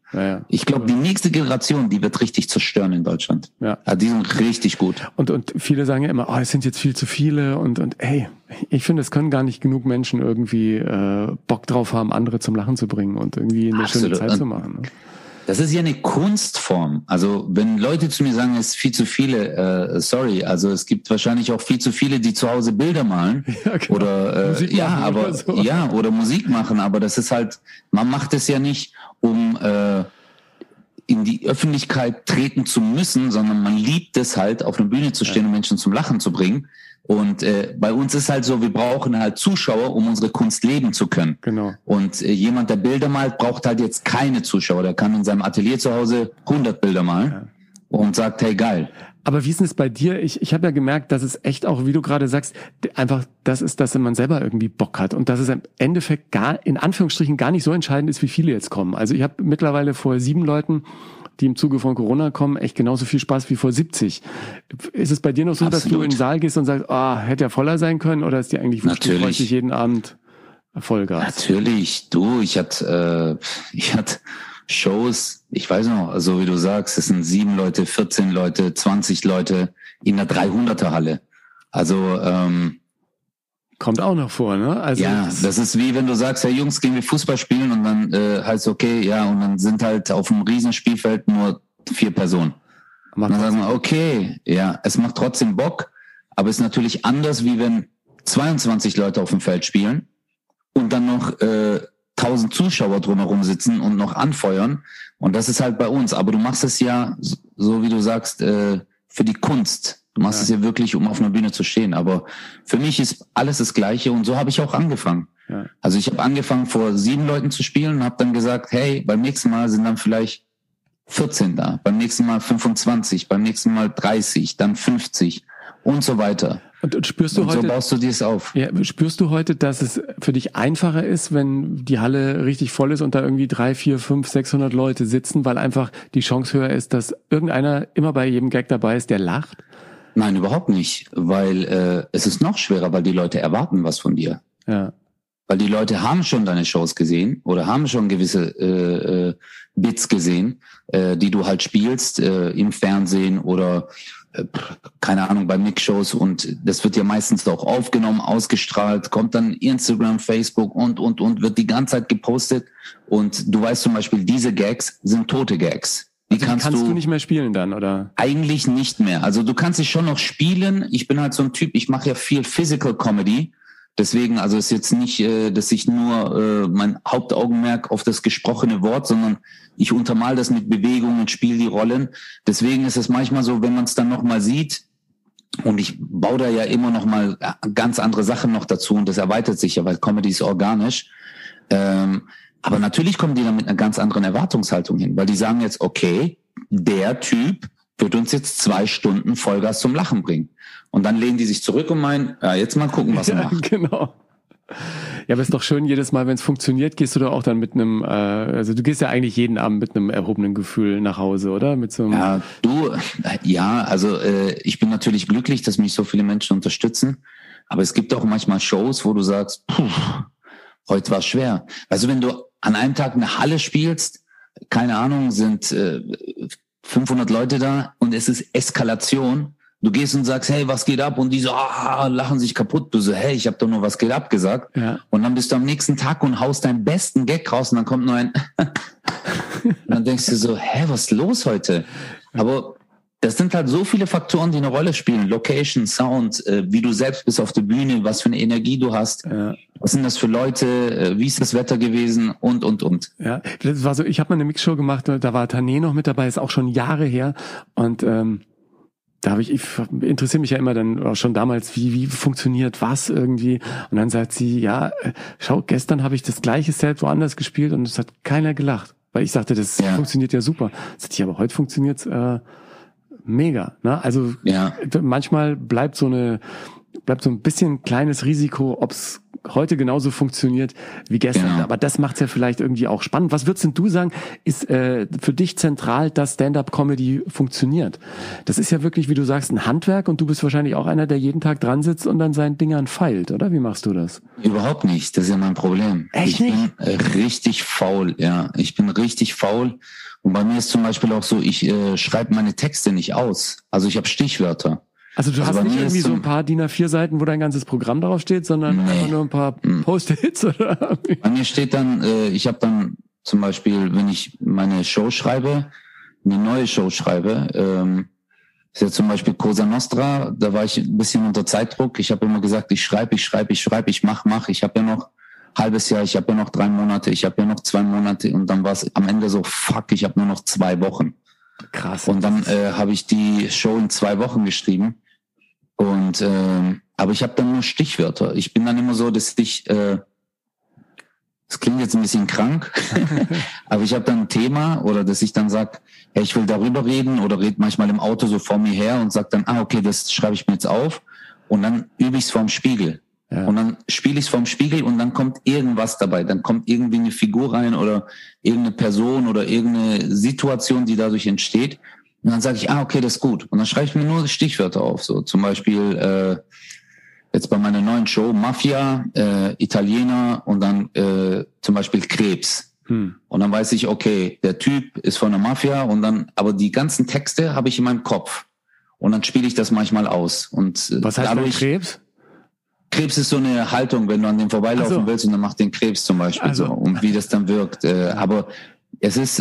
[SPEAKER 1] Ja.
[SPEAKER 3] Ich glaube, die nächste Generation, die wird richtig zerstören in Deutschland.
[SPEAKER 1] Ja.
[SPEAKER 3] Die sind richtig gut.
[SPEAKER 1] Und viele sagen ja immer, es sind jetzt viel zu viele und hey, ich finde, es können gar nicht genug Menschen irgendwie Bock drauf haben, andere zum Lachen zu bringen und irgendwie eine schöne Zeit zu machen. Ne?
[SPEAKER 3] Das ist ja eine Kunstform. Also wenn Leute zu mir sagen, es ist viel zu viele, sorry, also es gibt wahrscheinlich auch viel zu viele, die zu Hause Bilder malen
[SPEAKER 1] genau.
[SPEAKER 3] oder
[SPEAKER 1] Musik machen oder so.
[SPEAKER 3] oder Musik machen, aber das ist halt, man macht es ja nicht, um in die Öffentlichkeit treten zu müssen, sondern man liebt es halt, auf einer Bühne zu stehen und Menschen zum Lachen zu bringen. Und bei uns ist halt so, wir brauchen halt Zuschauer, um unsere Kunst leben zu können.
[SPEAKER 1] Genau.
[SPEAKER 3] Und jemand, der Bilder malt, braucht halt jetzt keine Zuschauer. Der kann in seinem Atelier zu Hause 100 Bilder malen und sagt, hey, geil.
[SPEAKER 1] Aber wie ist denn es bei dir? Ich habe ja gemerkt, dass es echt auch, wie du gerade sagst, einfach das ist, dass man selber irgendwie Bock hat und dass es im Endeffekt in Anführungsstrichen gar nicht so entscheidend ist, wie viele jetzt kommen. Also ich habe mittlerweile vor 7 Leuten, die im Zuge von Corona kommen, echt genauso viel Spaß wie vor 70. Ist es bei dir noch so, dass du in den Saal gehst und sagst, hätte ja voller sein können, oder ist dir eigentlich wurscht, du freust dich jeden Abend Vollgas?
[SPEAKER 3] Natürlich, du, ich hatte Shows, ich weiß noch, also wie du sagst, es sind 7 Leute, 14 Leute, 20 Leute in einer 300er Halle. Also
[SPEAKER 1] kommt auch noch vor, ne? Also
[SPEAKER 3] ja, das ist wie wenn du sagst, hey Jungs, gehen wir Fußball spielen und dann heißt okay, ja, und dann sind halt auf einem riesen Spielfeld nur 4 Personen. Und dann sagen wir, okay, ja, es macht trotzdem Bock, aber es ist natürlich anders, wie wenn 22 Leute auf dem Feld spielen und dann noch 1000 Zuschauer drumherum sitzen und noch anfeuern. Und das ist halt bei uns. Aber du machst es ja, so wie du sagst, für die Kunst. Du machst es ja wirklich, um auf einer Bühne zu stehen. Aber für mich ist alles das Gleiche und so habe ich auch angefangen. Ja. Also ich habe angefangen, vor 7 Leuten zu spielen und habe dann gesagt, hey, beim nächsten Mal sind dann vielleicht 14 da, beim nächsten Mal 25, beim nächsten Mal 30, dann 50 und so weiter.
[SPEAKER 1] Und spürst du heute,
[SPEAKER 3] so baust du dir es auf.
[SPEAKER 1] Ja, spürst du heute, dass es für dich einfacher ist, wenn die Halle richtig voll ist und da irgendwie 3, 4, 5, 600 Leute sitzen, weil einfach die Chance höher ist, dass irgendeiner immer bei jedem Gag dabei ist, der lacht?
[SPEAKER 3] Nein, überhaupt nicht, weil es ist noch schwerer, weil die Leute erwarten was von dir.
[SPEAKER 1] Ja.
[SPEAKER 3] Weil die Leute haben schon deine Shows gesehen oder haben schon gewisse Bits gesehen, die du halt spielst im Fernsehen oder keine Ahnung, bei Mix-Shows, und das wird ja meistens auch aufgenommen, ausgestrahlt, kommt dann Instagram, Facebook und, wird die ganze Zeit gepostet, und du weißt zum Beispiel, diese Gags sind tote Gags. Die kannst du
[SPEAKER 1] nicht mehr spielen dann, oder?
[SPEAKER 3] Eigentlich nicht mehr. Also du kannst sie schon noch spielen. Ich bin halt so ein Typ, ich mache ja viel Physical Comedy. Deswegen, also ist jetzt nicht, dass ich nur mein Hauptaugenmerk auf das gesprochene Wort, sondern ich untermal das mit Bewegungen und spiele die Rollen. Deswegen ist es manchmal so, wenn man es dann nochmal sieht, und ich baue da ja immer noch mal ganz andere Sachen noch dazu, und das erweitert sich ja, weil Comedy ist organisch. Aber natürlich kommen die dann mit einer ganz anderen Erwartungshaltung hin, weil die sagen jetzt, okay, der Typ wird uns jetzt 2 Stunden Vollgas zum Lachen bringen. Und dann lehnen die sich zurück und meinen, ja, jetzt mal gucken, was er macht.
[SPEAKER 1] Genau. Ja, aber ist doch schön, jedes Mal, wenn es funktioniert, gehst du doch auch dann mit einem, also du gehst ja eigentlich jeden Abend mit einem erhobenen Gefühl nach Hause, oder? Mit so einem
[SPEAKER 3] also ich bin natürlich glücklich, dass mich so viele Menschen unterstützen, aber es gibt auch manchmal Shows, wo du sagst, heute war es schwer. Also wenn du an einem Tag eine Halle spielst, keine Ahnung, sind 500 Leute da und es ist Eskalation. Du gehst und sagst, hey, was geht ab? Und die so, lachen sich kaputt. Du so, hey, ich habe doch nur was geht ab gesagt.
[SPEAKER 1] Ja.
[SPEAKER 3] Und dann bist du am nächsten Tag und haust deinen besten Gag raus und dann kommt nur ein und dann denkst du so, was ist los heute? Aber das sind halt so viele Faktoren, die eine Rolle spielen. Location, Sound, wie du selbst bist auf der Bühne, was für eine Energie du hast.
[SPEAKER 1] Ja.
[SPEAKER 3] Was sind das für Leute? Wie ist das Wetter gewesen? Und.
[SPEAKER 1] Ja, das war so, ich habe mal eine Mixshow gemacht, da war Tané noch mit dabei, ist auch schon Jahre her. Und da ich interessiere mich ja immer dann auch schon damals, wie funktioniert was irgendwie. Und dann sagt sie, ja, schau, gestern habe ich das gleiche Set woanders gespielt und es hat keiner gelacht. Weil ich sagte, das funktioniert ja super. Sagt sie, aber heute funktioniert's mega. Ne? Also manchmal bleibt so ein bisschen kleines Risiko, ob's heute genauso funktioniert wie gestern.
[SPEAKER 3] Genau.
[SPEAKER 1] Aber das macht's ja vielleicht irgendwie auch spannend. Was würdest denn du sagen, ist für dich zentral, dass Stand-up-Comedy funktioniert? Das ist ja wirklich, wie du sagst, ein Handwerk und du bist wahrscheinlich auch einer, der jeden Tag dran sitzt und an seinen Dingern feilt, oder? Wie machst du das?
[SPEAKER 3] Überhaupt nicht, das ist ja mein Problem.
[SPEAKER 1] Echt
[SPEAKER 3] ich
[SPEAKER 1] nicht?
[SPEAKER 3] bin richtig faul, ja. Ich bin richtig faul. Und bei mir ist zum Beispiel auch so, ich schreibe meine Texte nicht aus. Also ich habe Stichwörter.
[SPEAKER 1] Also du hast
[SPEAKER 3] bei
[SPEAKER 1] nicht
[SPEAKER 3] mir
[SPEAKER 1] irgendwie
[SPEAKER 3] ist
[SPEAKER 1] so ein paar DIN A4 Seiten, wo dein ganzes Programm drauf steht, sondern einfach nur ein paar Post-its, oder?
[SPEAKER 3] Bei mir steht dann, ich habe dann zum Beispiel, wenn ich meine Show schreibe, eine neue Show schreibe, ist ja zum Beispiel Cosa Nostra, da war ich ein bisschen unter Zeitdruck. Ich habe immer gesagt, ich schreibe, ich mach. Ich habe ja noch halbes Jahr, ich habe ja noch 3 Monate, ich habe ja noch 2 Monate und dann war es am Ende so, fuck, ich habe nur noch 2 Wochen.
[SPEAKER 1] Krass.
[SPEAKER 3] Und dann habe ich die Show in 2 Wochen geschrieben. Und aber ich habe dann nur Stichwörter. Ich bin dann immer so, dass ich, das klingt jetzt ein bisschen krank, aber ich habe dann ein Thema oder dass ich dann sag, hey, ich will darüber reden oder red manchmal im Auto so vor mir her und sag dann, okay, das schreibe ich mir jetzt auf und dann übe ich's vorm Spiegel. Ja. Und dann spiele ich's vorm Spiegel und dann kommt irgendwas dabei. Dann kommt irgendwie eine Figur rein oder irgendeine Person oder irgendeine Situation, die dadurch entsteht. Und dann sage ich, okay, das ist gut. Und dann schreibe ich mir nur Stichwörter auf. So zum Beispiel jetzt bei meiner neuen Show Mafia, Italiener und dann zum Beispiel Krebs. Und dann weiß ich, okay, der Typ ist von der Mafia und dann, aber die ganzen Texte habe ich in meinem Kopf. Und dann spiele ich das manchmal aus. Und
[SPEAKER 1] was heißt dadurch, Krebs?
[SPEAKER 3] Krebs ist so eine Haltung, wenn du an dem vorbeilaufen willst und dann macht den Krebs zum Beispiel so und wie das dann wirkt. Aber es ist,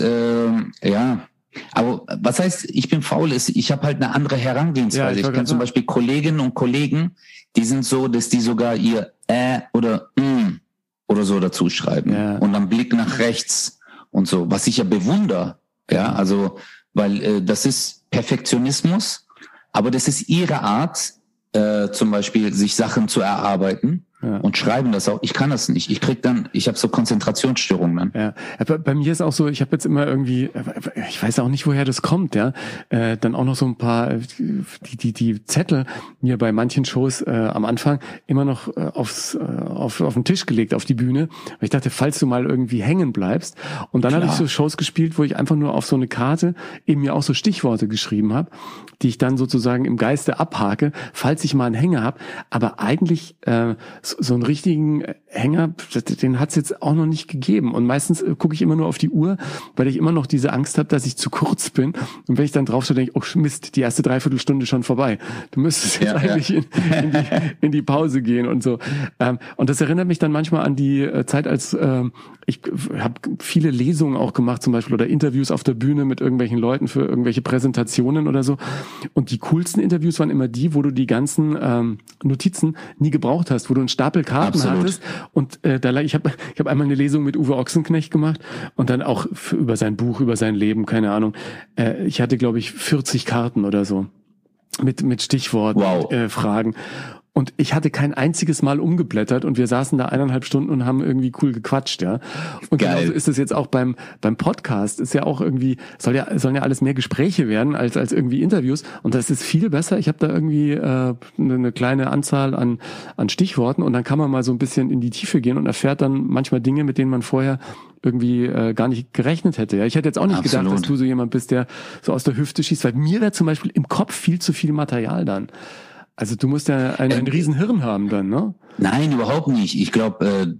[SPEAKER 3] aber was heißt, ich bin faul, ich habe halt eine andere Herangehensweise. Ich kenne zum Beispiel Kolleginnen und Kollegen, die sind so, dass die sogar ihr oder oder so dazu schreiben und dann Blick nach rechts und so, was ich ja bewundere. Ja, also, weil das ist Perfektionismus, aber das ist ihre Art, zum Beispiel sich Sachen zu erarbeiten. Und schreiben das auch. Ich kann das nicht. Ich habe so Konzentrationsstörungen dann.
[SPEAKER 1] Ja, bei mir ist auch so, ich habe jetzt immer irgendwie, ich weiß auch nicht, woher das kommt, ja, dann auch noch so ein paar, die Zettel mir bei manchen Shows am Anfang immer noch auf den Tisch gelegt, auf die Bühne, weil ich dachte, falls du mal irgendwie hängen bleibst. Und dann habe ich so Shows gespielt, wo ich einfach nur auf so eine Karte eben mir auch so Stichworte geschrieben habe, die ich dann sozusagen im Geiste abhake, falls ich mal einen Hänger habe. Aber eigentlich so einen richtigen Hänger, den hat's jetzt auch noch nicht gegeben. Und meistens gucke ich immer nur auf die Uhr, weil ich immer noch diese Angst habe, dass ich zu kurz bin. Und wenn ich dann drauf schaue, denke ich, oh Mist, die erste Dreiviertelstunde schon vorbei. Du müsstest jetzt eigentlich in die Pause gehen und so. Und das erinnert mich dann manchmal an die Zeit, als ich habe viele Lesungen auch gemacht zum Beispiel oder Interviews auf der Bühne mit irgendwelchen Leuten für irgendwelche Präsentationen oder so. Und die coolsten Interviews waren immer die, wo du die ganzen Notizen nie gebraucht hast, wo du einen Stapel Karten hattest. Und ich habe einmal eine Lesung mit Uwe Ochsenknecht gemacht und dann auch über sein Buch, über sein Leben, keine Ahnung. Ich hatte, glaube ich, 40 Karten oder so mit Stichworten, Fragen. Und ich hatte kein einziges Mal umgeblättert und wir saßen da 1,5 Stunden und haben irgendwie cool gequatscht, ja. Und genauso ist es jetzt auch beim Podcast. Ist ja auch irgendwie, sollen ja alles mehr Gespräche werden als irgendwie Interviews. Und das ist viel besser. Ich habe da irgendwie eine kleine Anzahl an Stichworten und dann kann man mal so ein bisschen in die Tiefe gehen und erfährt dann manchmal Dinge, mit denen man vorher irgendwie gar nicht gerechnet hätte. Ja, ich hätte jetzt auch nicht gedacht, dass du so jemand bist, der so aus der Hüfte schießt, weil mir wäre zum Beispiel im Kopf viel zu viel Material dann. Also du musst ja ein Riesenhirn haben dann, ne?
[SPEAKER 3] Nein, überhaupt nicht. Ich glaube,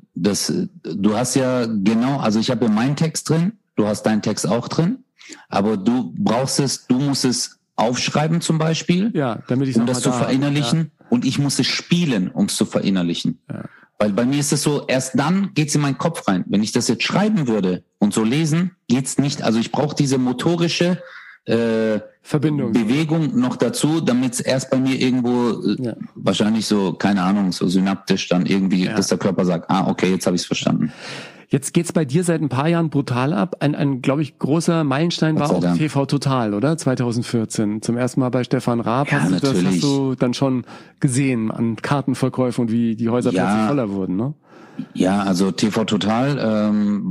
[SPEAKER 3] du hast ja genau, also ich habe ja meinen Text drin, du hast deinen Text auch drin, aber du musst es aufschreiben zum Beispiel,
[SPEAKER 1] damit ich
[SPEAKER 3] um das zu verinnerlichen, und ich muss es spielen, um es zu verinnerlichen. Ja. Weil bei mir ist es so, erst dann geht's in meinen Kopf rein. Wenn ich das jetzt schreiben würde und so lesen, geht's nicht. Also ich brauche diese motorische
[SPEAKER 1] Verbindung,
[SPEAKER 3] Bewegung noch dazu, damit es erst bei mir irgendwo wahrscheinlich so, keine Ahnung, so synaptisch dann irgendwie, dass der Körper sagt, okay, jetzt habe ich es verstanden.
[SPEAKER 1] Jetzt geht's bei dir seit ein paar Jahren brutal ab. Ein glaube ich, großer Meilenstein war auch TV Total, oder? 2014. Zum ersten Mal bei Stefan Raab.
[SPEAKER 3] Ja,
[SPEAKER 1] das hast du dann schon gesehen an Kartenverkäufen und wie die Häuser plötzlich voller wurden, ne?
[SPEAKER 3] Ja, also TV Total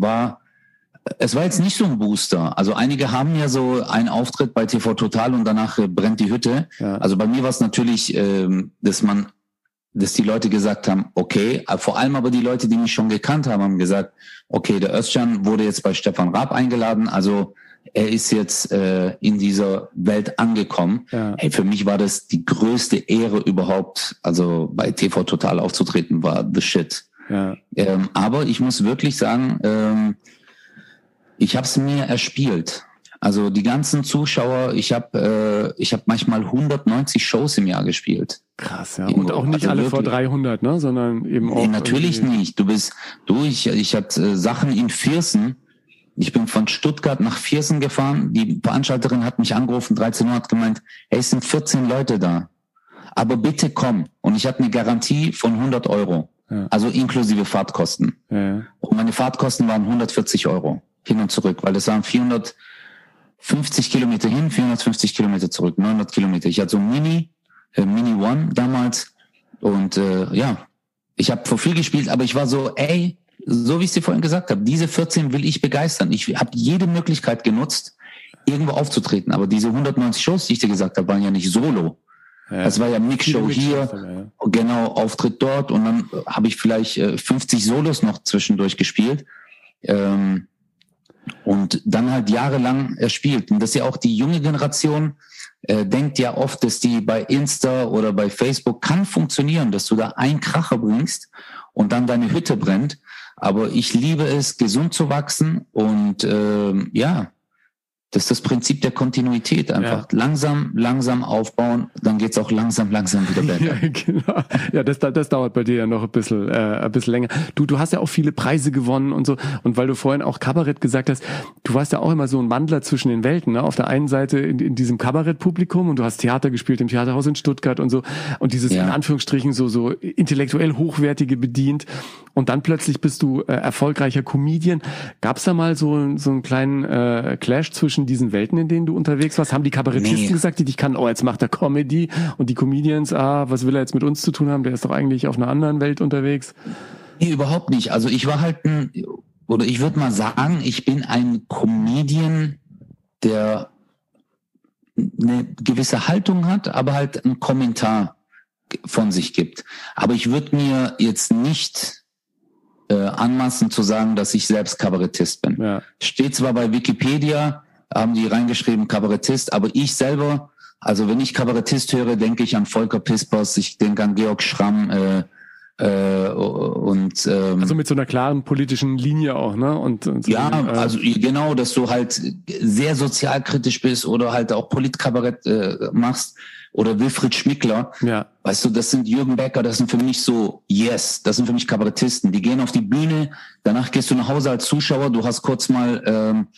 [SPEAKER 3] es war jetzt nicht so ein Booster. Also einige haben ja so einen Auftritt bei TV Total und danach brennt die Hütte. Ja. Also bei mir war es natürlich, dass man dass die Leute gesagt haben, okay, vor allem aber die Leute, die mich schon gekannt haben, haben gesagt, okay, der Özcan wurde jetzt bei Stefan Raab eingeladen, also er ist jetzt in dieser Welt angekommen. Ja. Hey, für mich war das die größte Ehre überhaupt, also bei TV Total aufzutreten, war the shit. Ja. Aber ich muss wirklich sagen, ich habe es mir erspielt. Also die ganzen Zuschauer, ich habe manchmal 190 Shows im Jahr gespielt.
[SPEAKER 1] Krass, ja. Und auch nicht also alle wirklich, vor 300, ne, sondern eben auch. Nee,
[SPEAKER 3] natürlich nicht. Ich hatte Sachen in Viersen. Ich bin von Stuttgart nach Viersen gefahren. Die Veranstalterin hat mich angerufen, 13 Uhr, hat gemeint, hey, es sind 14 Leute da. Aber bitte komm. Und ich hatte eine Garantie von 100 Euro. Ja. Also inklusive Fahrtkosten. Ja. Und meine Fahrtkosten waren 140 Euro. Hin und zurück, weil das waren 450 Kilometer hin, 450 Kilometer zurück, 900 Kilometer. Ich hatte so Mini One damals. Und ich habe vor viel gespielt, aber ich war so, ey, so wie ich es dir vorhin gesagt habe, diese 14 will ich begeistern. Ich habe jede Möglichkeit genutzt, irgendwo aufzutreten. Aber diese 190 Shows, die ich dir gesagt habe, waren ja nicht solo. Ja, das war ja Mixshow hier, genau, Auftritt dort. Und dann habe ich vielleicht 50 Solos noch zwischendurch gespielt. Und dann halt jahrelang erspielt. Und das ist ja auch die junge Generation, denkt ja oft, dass die bei Insta oder bei Facebook kann funktionieren, dass du da einen Kracher bringst und dann deine Hütte brennt. Aber ich liebe es, gesund zu wachsen und das ist das Prinzip der Kontinuität. Einfach langsam aufbauen, dann geht's auch langsam wieder bergab.
[SPEAKER 1] Ja, genau. Ja, das dauert bei dir ja noch ein bisschen länger. Du hast ja auch viele Preise gewonnen und so. Und weil du vorhin auch Kabarett gesagt hast, du warst ja auch immer so ein Wandler zwischen den Welten. Ne? Auf der einen Seite in diesem Kabarettpublikum und du hast Theater gespielt im Theaterhaus in Stuttgart und so. Und dieses in Anführungsstrichen so intellektuell Hochwertige bedient. Und dann plötzlich bist du erfolgreicher Comedian. Gab's da mal so einen kleinen Clash zwischen diesen Welten, in denen du unterwegs warst? Haben die Kabarettisten gesagt, die dich kannten, oh, jetzt macht er Comedy, und die Comedians, was will er jetzt mit uns zu tun haben? Der ist doch eigentlich auf einer anderen Welt unterwegs.
[SPEAKER 3] Nee, überhaupt nicht. Also ich war halt ich würde mal sagen, ich bin ein Comedian, der eine gewisse Haltung hat, aber halt einen Kommentar von sich gibt. Aber ich würde mir jetzt nicht anmaßen zu sagen, dass ich selbst Kabarettist bin. Ja. Steht zwar bei Wikipedia, haben die reingeschrieben Kabarettist, aber ich selber, also wenn ich Kabarettist höre, denke ich an Volker Pispers, ich denke an Georg Schramm
[SPEAKER 1] also mit so einer klaren politischen Linie auch, ne? Und so
[SPEAKER 3] also genau, dass du halt sehr sozialkritisch bist oder halt auch Politkabarett machst. Oder Wilfried Schmickler, weißt du, das sind Jürgen Becker, das sind für mich das sind für mich Kabarettisten. Die gehen auf die Bühne, danach gehst du nach Hause als Zuschauer, du hast kurz mal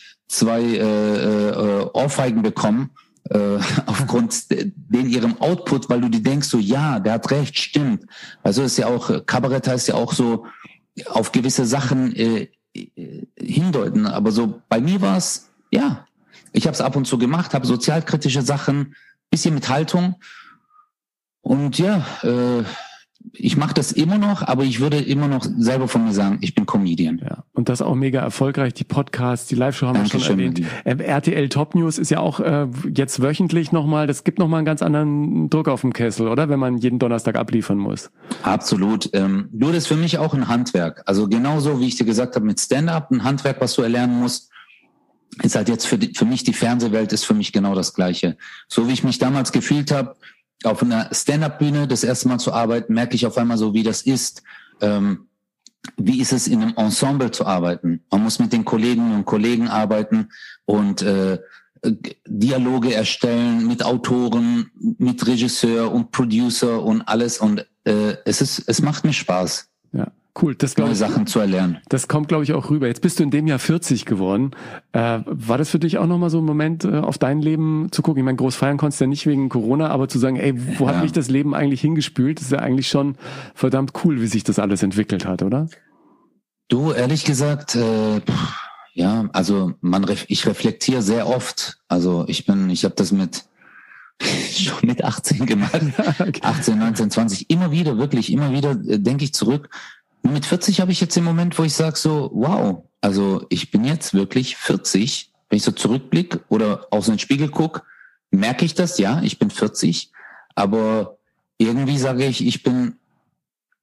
[SPEAKER 3] 2 Ohrfeigen bekommen, aufgrund den ihrem Output, weil du dir denkst, so, ja, der hat recht, stimmt. Also ist ja auch, Kabarett heißt ja auch so, auf gewisse Sachen hindeuten. Aber so, bei mir war es, ich habe es ab und zu gemacht, habe sozialkritische Sachen, bisschen mit Haltung. Und ich mache das immer noch, aber ich würde immer noch selber von mir sagen, ich bin Comedian.
[SPEAKER 1] Ja, und das auch mega erfolgreich. Die Podcasts, die Live-Show haben wir schon erwähnt. RTL Top News ist ja auch jetzt wöchentlich nochmal, das gibt nochmal einen ganz anderen Druck auf dem Kessel, oder? Wenn man jeden Donnerstag abliefern muss.
[SPEAKER 3] Absolut. Das ist für mich auch ein Handwerk. Also genauso, wie ich dir gesagt habe, mit Stand-Up, ein Handwerk, was du erlernen musst, ist halt jetzt für mich, die Fernsehwelt ist für mich genau das Gleiche. So wie ich mich damals gefühlt habe, auf einer Stand-Up-Bühne das erste Mal zu arbeiten, merke ich auf einmal so, wie das ist. Wie ist es, in einem Ensemble zu arbeiten? Man muss mit den Kolleginnen und Kollegen arbeiten und Dialoge erstellen mit Autoren, mit Regisseur und Producer und alles. Und es macht mir Spaß.
[SPEAKER 1] Ja. Cool, das
[SPEAKER 3] neue Sachen zu erlernen.
[SPEAKER 1] Das kommt, glaube ich, auch rüber. Jetzt bist du in dem Jahr 40 geworden. War das für dich auch nochmal so ein Moment, auf dein Leben zu gucken? Ich meine, groß feiern konntest du ja nicht wegen Corona, aber zu sagen, ey, wo hat mich das Leben eigentlich hingespült? Das ist ja eigentlich schon verdammt cool, wie sich das alles entwickelt hat, oder?
[SPEAKER 3] Du, ehrlich gesagt, also ich reflektiere sehr oft. Also ich habe das schon mit 18 gemacht. Okay. 18, 19, 20. Immer wieder denke ich zurück. Mit 40 habe ich jetzt den Moment, wo ich sage so, wow, also ich bin jetzt wirklich 40. Wenn ich so zurückblicke oder aus den Spiegel gucke, merke ich das, ja, ich bin 40. Aber irgendwie sage ich bin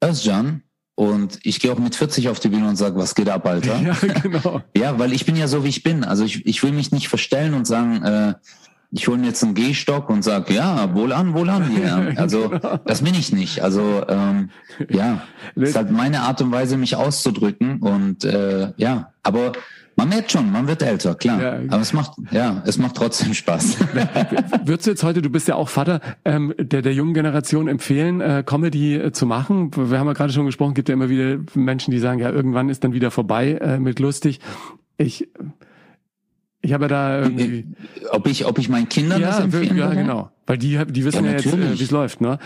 [SPEAKER 3] Özcan, und ich gehe auch mit 40 auf die Bühne und sage, was geht ab, Alter?
[SPEAKER 1] Ja, genau.
[SPEAKER 3] Ja, weil ich bin ja so, wie ich bin. Also ich will mich nicht verstellen und sagen, ich hole mir jetzt einen Gehstock und sage, ja, wohlan, yeah. Also das bin ich nicht. Also ja, das ist halt meine Art und Weise, mich auszudrücken. Und ja, aber man merkt schon, man wird älter, klar. Ja. Aber es macht trotzdem Spaß.
[SPEAKER 1] Würdest du jetzt heute, du bist ja auch Vater, der jungen Generation empfehlen, Comedy zu machen? Wir haben ja gerade schon gesprochen, gibt ja immer wieder Menschen, die sagen, ja, irgendwann ist dann wieder vorbei mit lustig. Ich habe ja da irgendwie...
[SPEAKER 3] Ob ich meinen Kindern das empfehlen würde?
[SPEAKER 1] Ja, genau. Weil die wissen ja jetzt, wie es läuft, ne?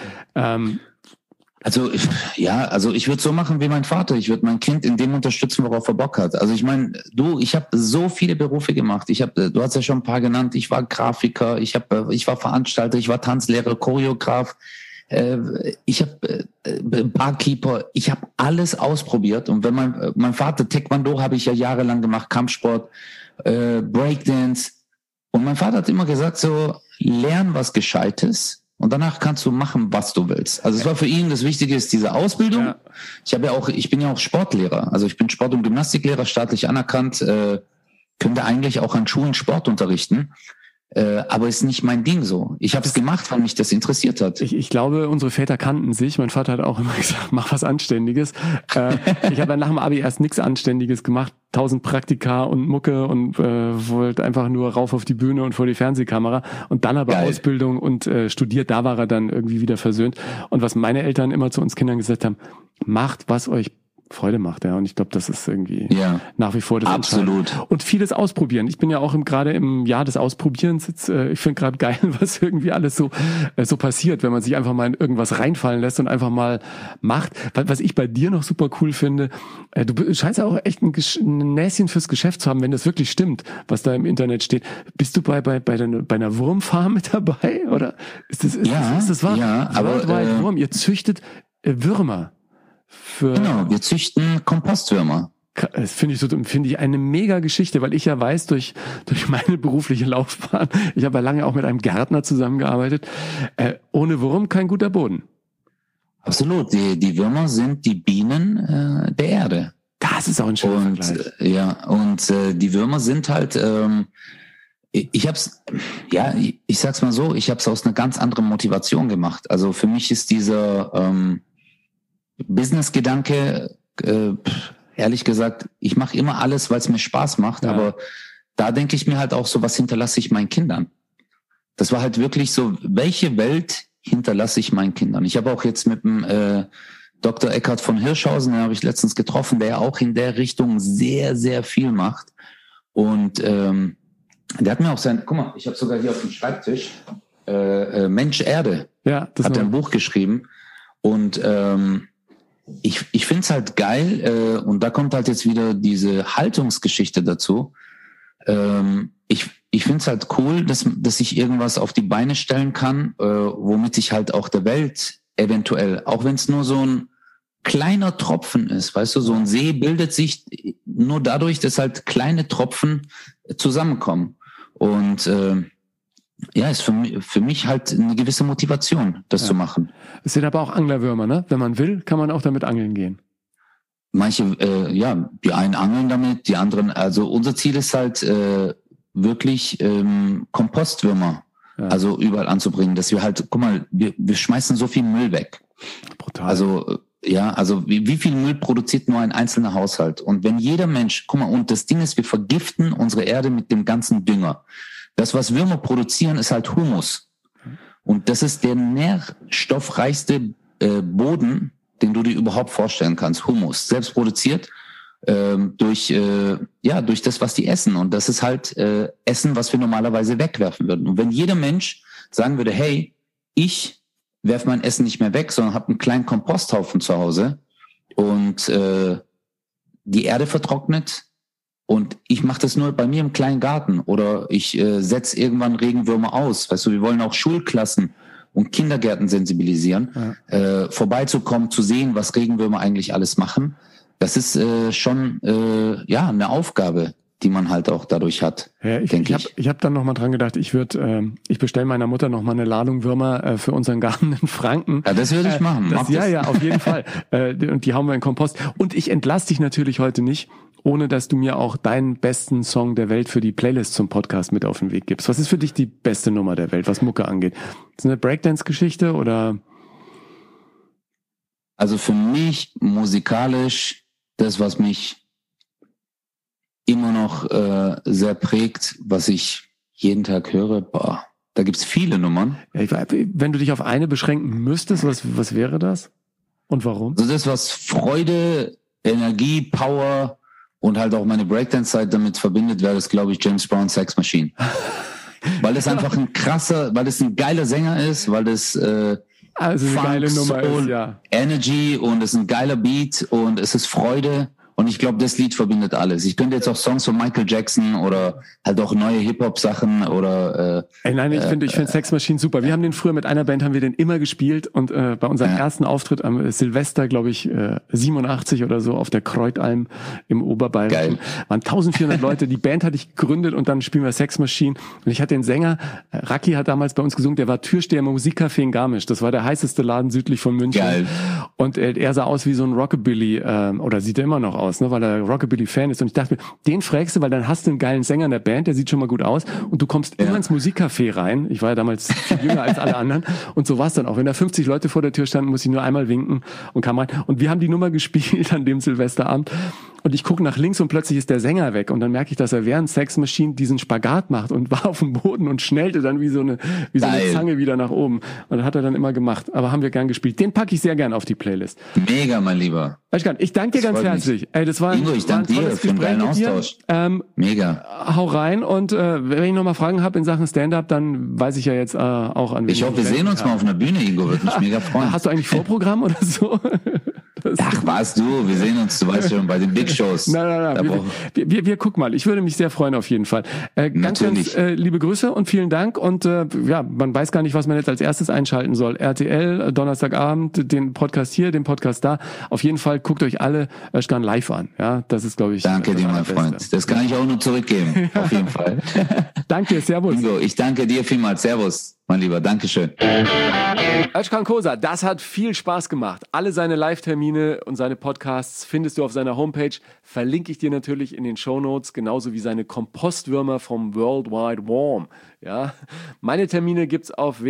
[SPEAKER 3] Also ich würde so machen wie mein Vater. Ich würde mein Kind in dem unterstützen, worauf er Bock hat. Also ich meine, ich habe so viele Berufe gemacht. Du hast ja schon ein paar genannt. Ich war Grafiker, ich war Veranstalter, ich war Tanzlehrer, Choreograf, ich habe Barkeeper. Ich habe alles ausprobiert. Und wenn mein Vater Taekwondo habe ich ja jahrelang gemacht, Kampfsport, Breakdance. Und mein Vater hat immer gesagt so, lern was Gescheites. Und danach kannst du machen, was du willst. Also es war für ihn, das Wichtige ist diese Ausbildung. Ja. Ich bin ja auch Sportlehrer. Also ich bin Sport- und Gymnastiklehrer, staatlich anerkannt, könnte eigentlich auch an Schulen Sport unterrichten. Aber ist nicht mein Ding so. Ich habe es gemacht, weil mich das interessiert hat.
[SPEAKER 1] Ich glaube, unsere Väter kannten sich. Mein Vater hat auch immer gesagt, mach was Anständiges. Ich habe nach dem Abi erst nichts Anständiges gemacht. 1000 Praktika und Mucke und wollte einfach nur rauf auf die Bühne und vor die Fernsehkamera. Und dann aber Geil. Ausbildung und studiert. Da war er dann irgendwie wieder versöhnt. Und was meine Eltern immer zu uns Kindern gesagt haben, macht, was euch Freude macht, ja. Und ich glaube, das ist irgendwie nach wie vor das
[SPEAKER 3] Absolut.
[SPEAKER 1] Und vieles ausprobieren. Ich bin ja auch gerade im Jahr des Ausprobierens. Jetzt, ich finde gerade geil, was irgendwie alles so passiert, wenn man sich einfach mal in irgendwas reinfallen lässt und einfach mal macht. Was ich bei dir noch super cool finde, du scheinst ja auch echt ein Näschen fürs Geschäft zu haben, wenn das wirklich stimmt, was da im Internet steht. Bist du bei einer Wurmfarm mit dabei? Oder ist das wahr?
[SPEAKER 3] Ja, aber
[SPEAKER 1] Wurm. Ihr züchtet Würmer.
[SPEAKER 3] Genau, wir züchten Kompostwürmer.
[SPEAKER 1] Das finde ich eine mega Geschichte, weil ich ja weiß, durch meine berufliche Laufbahn, ich habe ja lange auch mit einem Gärtner zusammengearbeitet, ohne Wurm kein guter Boden.
[SPEAKER 3] Absolut, die Würmer sind die Bienen der Erde.
[SPEAKER 1] Das ist auch ein schöner Vergleich.
[SPEAKER 3] Die Würmer sind halt, ich sag's mal so, ich habe es aus einer ganz anderen Motivation gemacht. Also für mich ist dieser Business-Gedanke, ehrlich gesagt, ich mache immer alles, weil es mir Spaß macht, aber da denke ich mir halt auch so, was hinterlasse ich meinen Kindern? Das war halt wirklich so, welche Welt hinterlasse ich meinen Kindern? Ich habe auch jetzt mit dem Dr. Eckhard von Hirschhausen, den habe ich letztens getroffen, der auch in der Richtung sehr, sehr viel macht. Und der hat mir auch guck mal, ich habe sogar hier auf dem Schreibtisch Mensch Erde, hat er ein Buch geschrieben. Und ich finde es halt geil, und da kommt halt jetzt wieder diese Haltungsgeschichte dazu. Ich finde es halt cool, dass ich irgendwas auf die Beine stellen kann, womit ich halt auch der Welt eventuell, auch wenn es nur so ein kleiner Tropfen ist, weißt du, so ein See bildet sich nur dadurch, dass halt kleine Tropfen zusammenkommen. Und ist für mich halt eine gewisse Motivation, das zu machen.
[SPEAKER 1] Es sind aber auch Anglerwürmer, ne? Wenn man will, kann man auch damit angeln gehen.
[SPEAKER 3] Manche, die einen angeln damit, die anderen, also unser Ziel ist halt wirklich Kompostwürmer, also überall anzubringen, dass wir halt, guck mal, wir schmeißen so viel Müll weg.
[SPEAKER 1] Brutal.
[SPEAKER 3] Also wie viel Müll produziert nur ein einzelner Haushalt? Und wenn jeder Mensch, guck mal, und das Ding ist, wir vergiften unsere Erde mit dem ganzen Dünger. Das, was Würmer produzieren, ist halt Humus. Und das ist der nährstoffreichste Boden, den du dir überhaupt vorstellen kannst. Humus, selbst produziert durch das, was die essen. Und das ist halt Essen, was wir normalerweise wegwerfen würden. Und wenn jeder Mensch sagen würde, hey, ich werfe mein Essen nicht mehr weg, sondern habe einen kleinen Komposthaufen zu Hause und die Erde vertrocknet, und ich mache das nur bei mir im kleinen Garten, oder ich setze irgendwann Regenwürmer aus. Weißt du, wir wollen auch Schulklassen und Kindergärten sensibilisieren, vorbeizukommen, zu sehen, was Regenwürmer eigentlich alles machen. Das ist schon eine Aufgabe, die man halt auch dadurch hat, denke ich.
[SPEAKER 1] Ich hab dann nochmal dran gedacht, ich bestelle meiner Mutter nochmal eine Ladung Würmer für unseren Garten in Franken.
[SPEAKER 3] Ja, das würde ich machen.
[SPEAKER 1] Ja, auf jeden Fall. Und die hauen wir in Kompost. Und ich entlasse dich natürlich heute nicht, ohne dass du mir auch deinen besten Song der Welt für die Playlist zum Podcast mit auf den Weg gibst. Was ist für dich die beste Nummer der Welt, was Mucke angeht? Ist es eine Breakdance-Geschichte oder?
[SPEAKER 3] Also für mich musikalisch, das, was mich immer noch sehr prägt, was ich jeden Tag höre, da gibt's viele Nummern.
[SPEAKER 1] Ja, wenn du dich auf eine beschränken müsstest, was wäre das? Und warum?
[SPEAKER 3] Also das, was Freude, Energie, Power und halt auch meine Breakdance-Zeit damit verbindet, wäre das, glaube ich, James Brown Sex Machine. Weil das einfach weil das ein geiler Sänger ist, weil das
[SPEAKER 1] also eine
[SPEAKER 3] Funk,
[SPEAKER 1] geile Nummer
[SPEAKER 3] Soul,
[SPEAKER 1] ist, ja.
[SPEAKER 3] Energy und es ist ein geiler Beat und es ist Freude. Und ich glaube, das Lied verbindet alles. Ich könnte jetzt auch Songs von Michael Jackson oder halt auch neue Hip-Hop-Sachen oder...
[SPEAKER 1] Nein, ich finde Sex Machine super. Wir haben den früher mit einer Band, haben wir den immer gespielt und bei unserem ersten Auftritt am Silvester, glaube ich, 87 oder so, auf der Kreutalm im Oberbayerischen, waren 1400 Leute. Die Band hatte ich gegründet und dann spielen wir Sex Machine. Und ich hatte den Sänger, Raki hat damals bei uns gesungen, der war Türsteher im Musikcafé in Garmisch. Das war der heißeste Laden südlich von München.
[SPEAKER 3] Geil.
[SPEAKER 1] Und er sah aus wie so ein Rockabilly, oder sieht er immer noch aus, ne, weil er Rockabilly-Fan ist. Und ich dachte mir, den fragst du, weil dann hast du einen geilen Sänger in der Band, der sieht schon mal gut aus und du kommst immer ins Musikcafé rein. Ich war ja damals viel jünger als alle anderen und so war es dann auch. Wenn da 50 Leute vor der Tür standen, muss ich nur einmal winken und kam rein. Und wir haben die Nummer gespielt an dem Silvesterabend und ich gucke nach links und plötzlich ist der Sänger weg und dann merke ich, dass er während Sex Machine diesen Spagat macht und war auf dem Boden und schnellte dann wie so eine Zange wieder nach oben. Und das hat er dann immer gemacht. Aber haben wir gern gespielt. Den packe ich sehr gern auf die Playlist.
[SPEAKER 3] Mega, mein Lieber.
[SPEAKER 1] Ich danke dir ganz herzlich. Ey, das war
[SPEAKER 3] Ingo, ich danke dir für den geilen Austausch.
[SPEAKER 1] Mega. Hau rein und wenn ich nochmal Fragen habe in Sachen Stand-Up, dann weiß ich ja jetzt auch an wen
[SPEAKER 3] ich hoffe, wir sehen uns mal auf einer Bühne, Ingo. Würde mich mega freuen.
[SPEAKER 1] Hast du eigentlich Vorprogramm oder so?
[SPEAKER 3] Ach, warst du? Wir sehen uns, du weißt schon, bei den Big Shows.
[SPEAKER 1] Nein. Wir gucken mal. Ich würde mich sehr freuen auf jeden Fall. Ganz liebe Grüße und vielen Dank. Und man weiß gar nicht, was man jetzt als erstes einschalten soll. RTL, Donnerstagabend, den Podcast hier, den Podcast da. Auf jeden Fall guckt euch alle Özcan live an. Ja, das ist, glaube ich...
[SPEAKER 3] Danke dir, mein Freund. Das kann ich auch nur zurückgeben. Auf jeden Fall.
[SPEAKER 1] Danke, servus.
[SPEAKER 3] Ingo, ich danke dir vielmals. Servus, mein Lieber. Dankeschön.
[SPEAKER 1] Özcan Kosa, das hat viel Spaß gemacht. Alle seine Live-Termine und seine Podcasts findest du auf seiner Homepage. Verlinke ich dir natürlich in den Shownotes, genauso wie seine Kompostwürmer vom World Wide Worm. Ja, meine Termine gibt's auf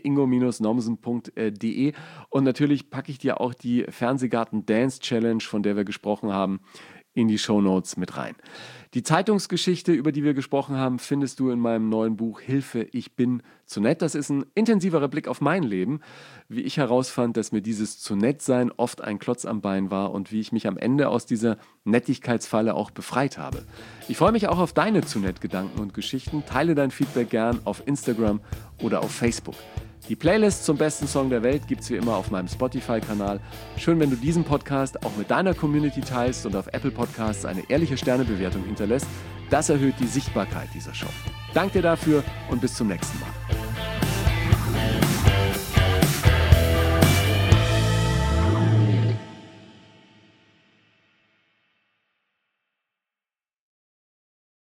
[SPEAKER 1] www.ingo-nomsen.de und natürlich packe ich dir auch die Fernsehgarten Dance Challenge, von der wir gesprochen haben, in die Shownotes mit rein. Die Zeitungsgeschichte, über die wir gesprochen haben, findest du in meinem neuen Buch Hilfe, ich bin zu nett. Das ist ein intensiverer Blick auf mein Leben, wie ich herausfand, dass mir dieses zu nett sein oft ein Klotz am Bein war und wie ich mich am Ende aus dieser Nettigkeitsfalle auch befreit habe. Ich freue mich auch auf deine zu nett Gedanken und Geschichten. Teile dein Feedback gern auf Instagram oder auf Facebook. Die Playlist zum besten Song der Welt gibt es wie immer auf meinem Spotify-Kanal. Schön, wenn du diesen Podcast auch mit deiner Community teilst und auf Apple Podcasts eine ehrliche Sternebewertung hinterlässt. Das erhöht die Sichtbarkeit dieser Show. Danke dir dafür und bis zum nächsten Mal.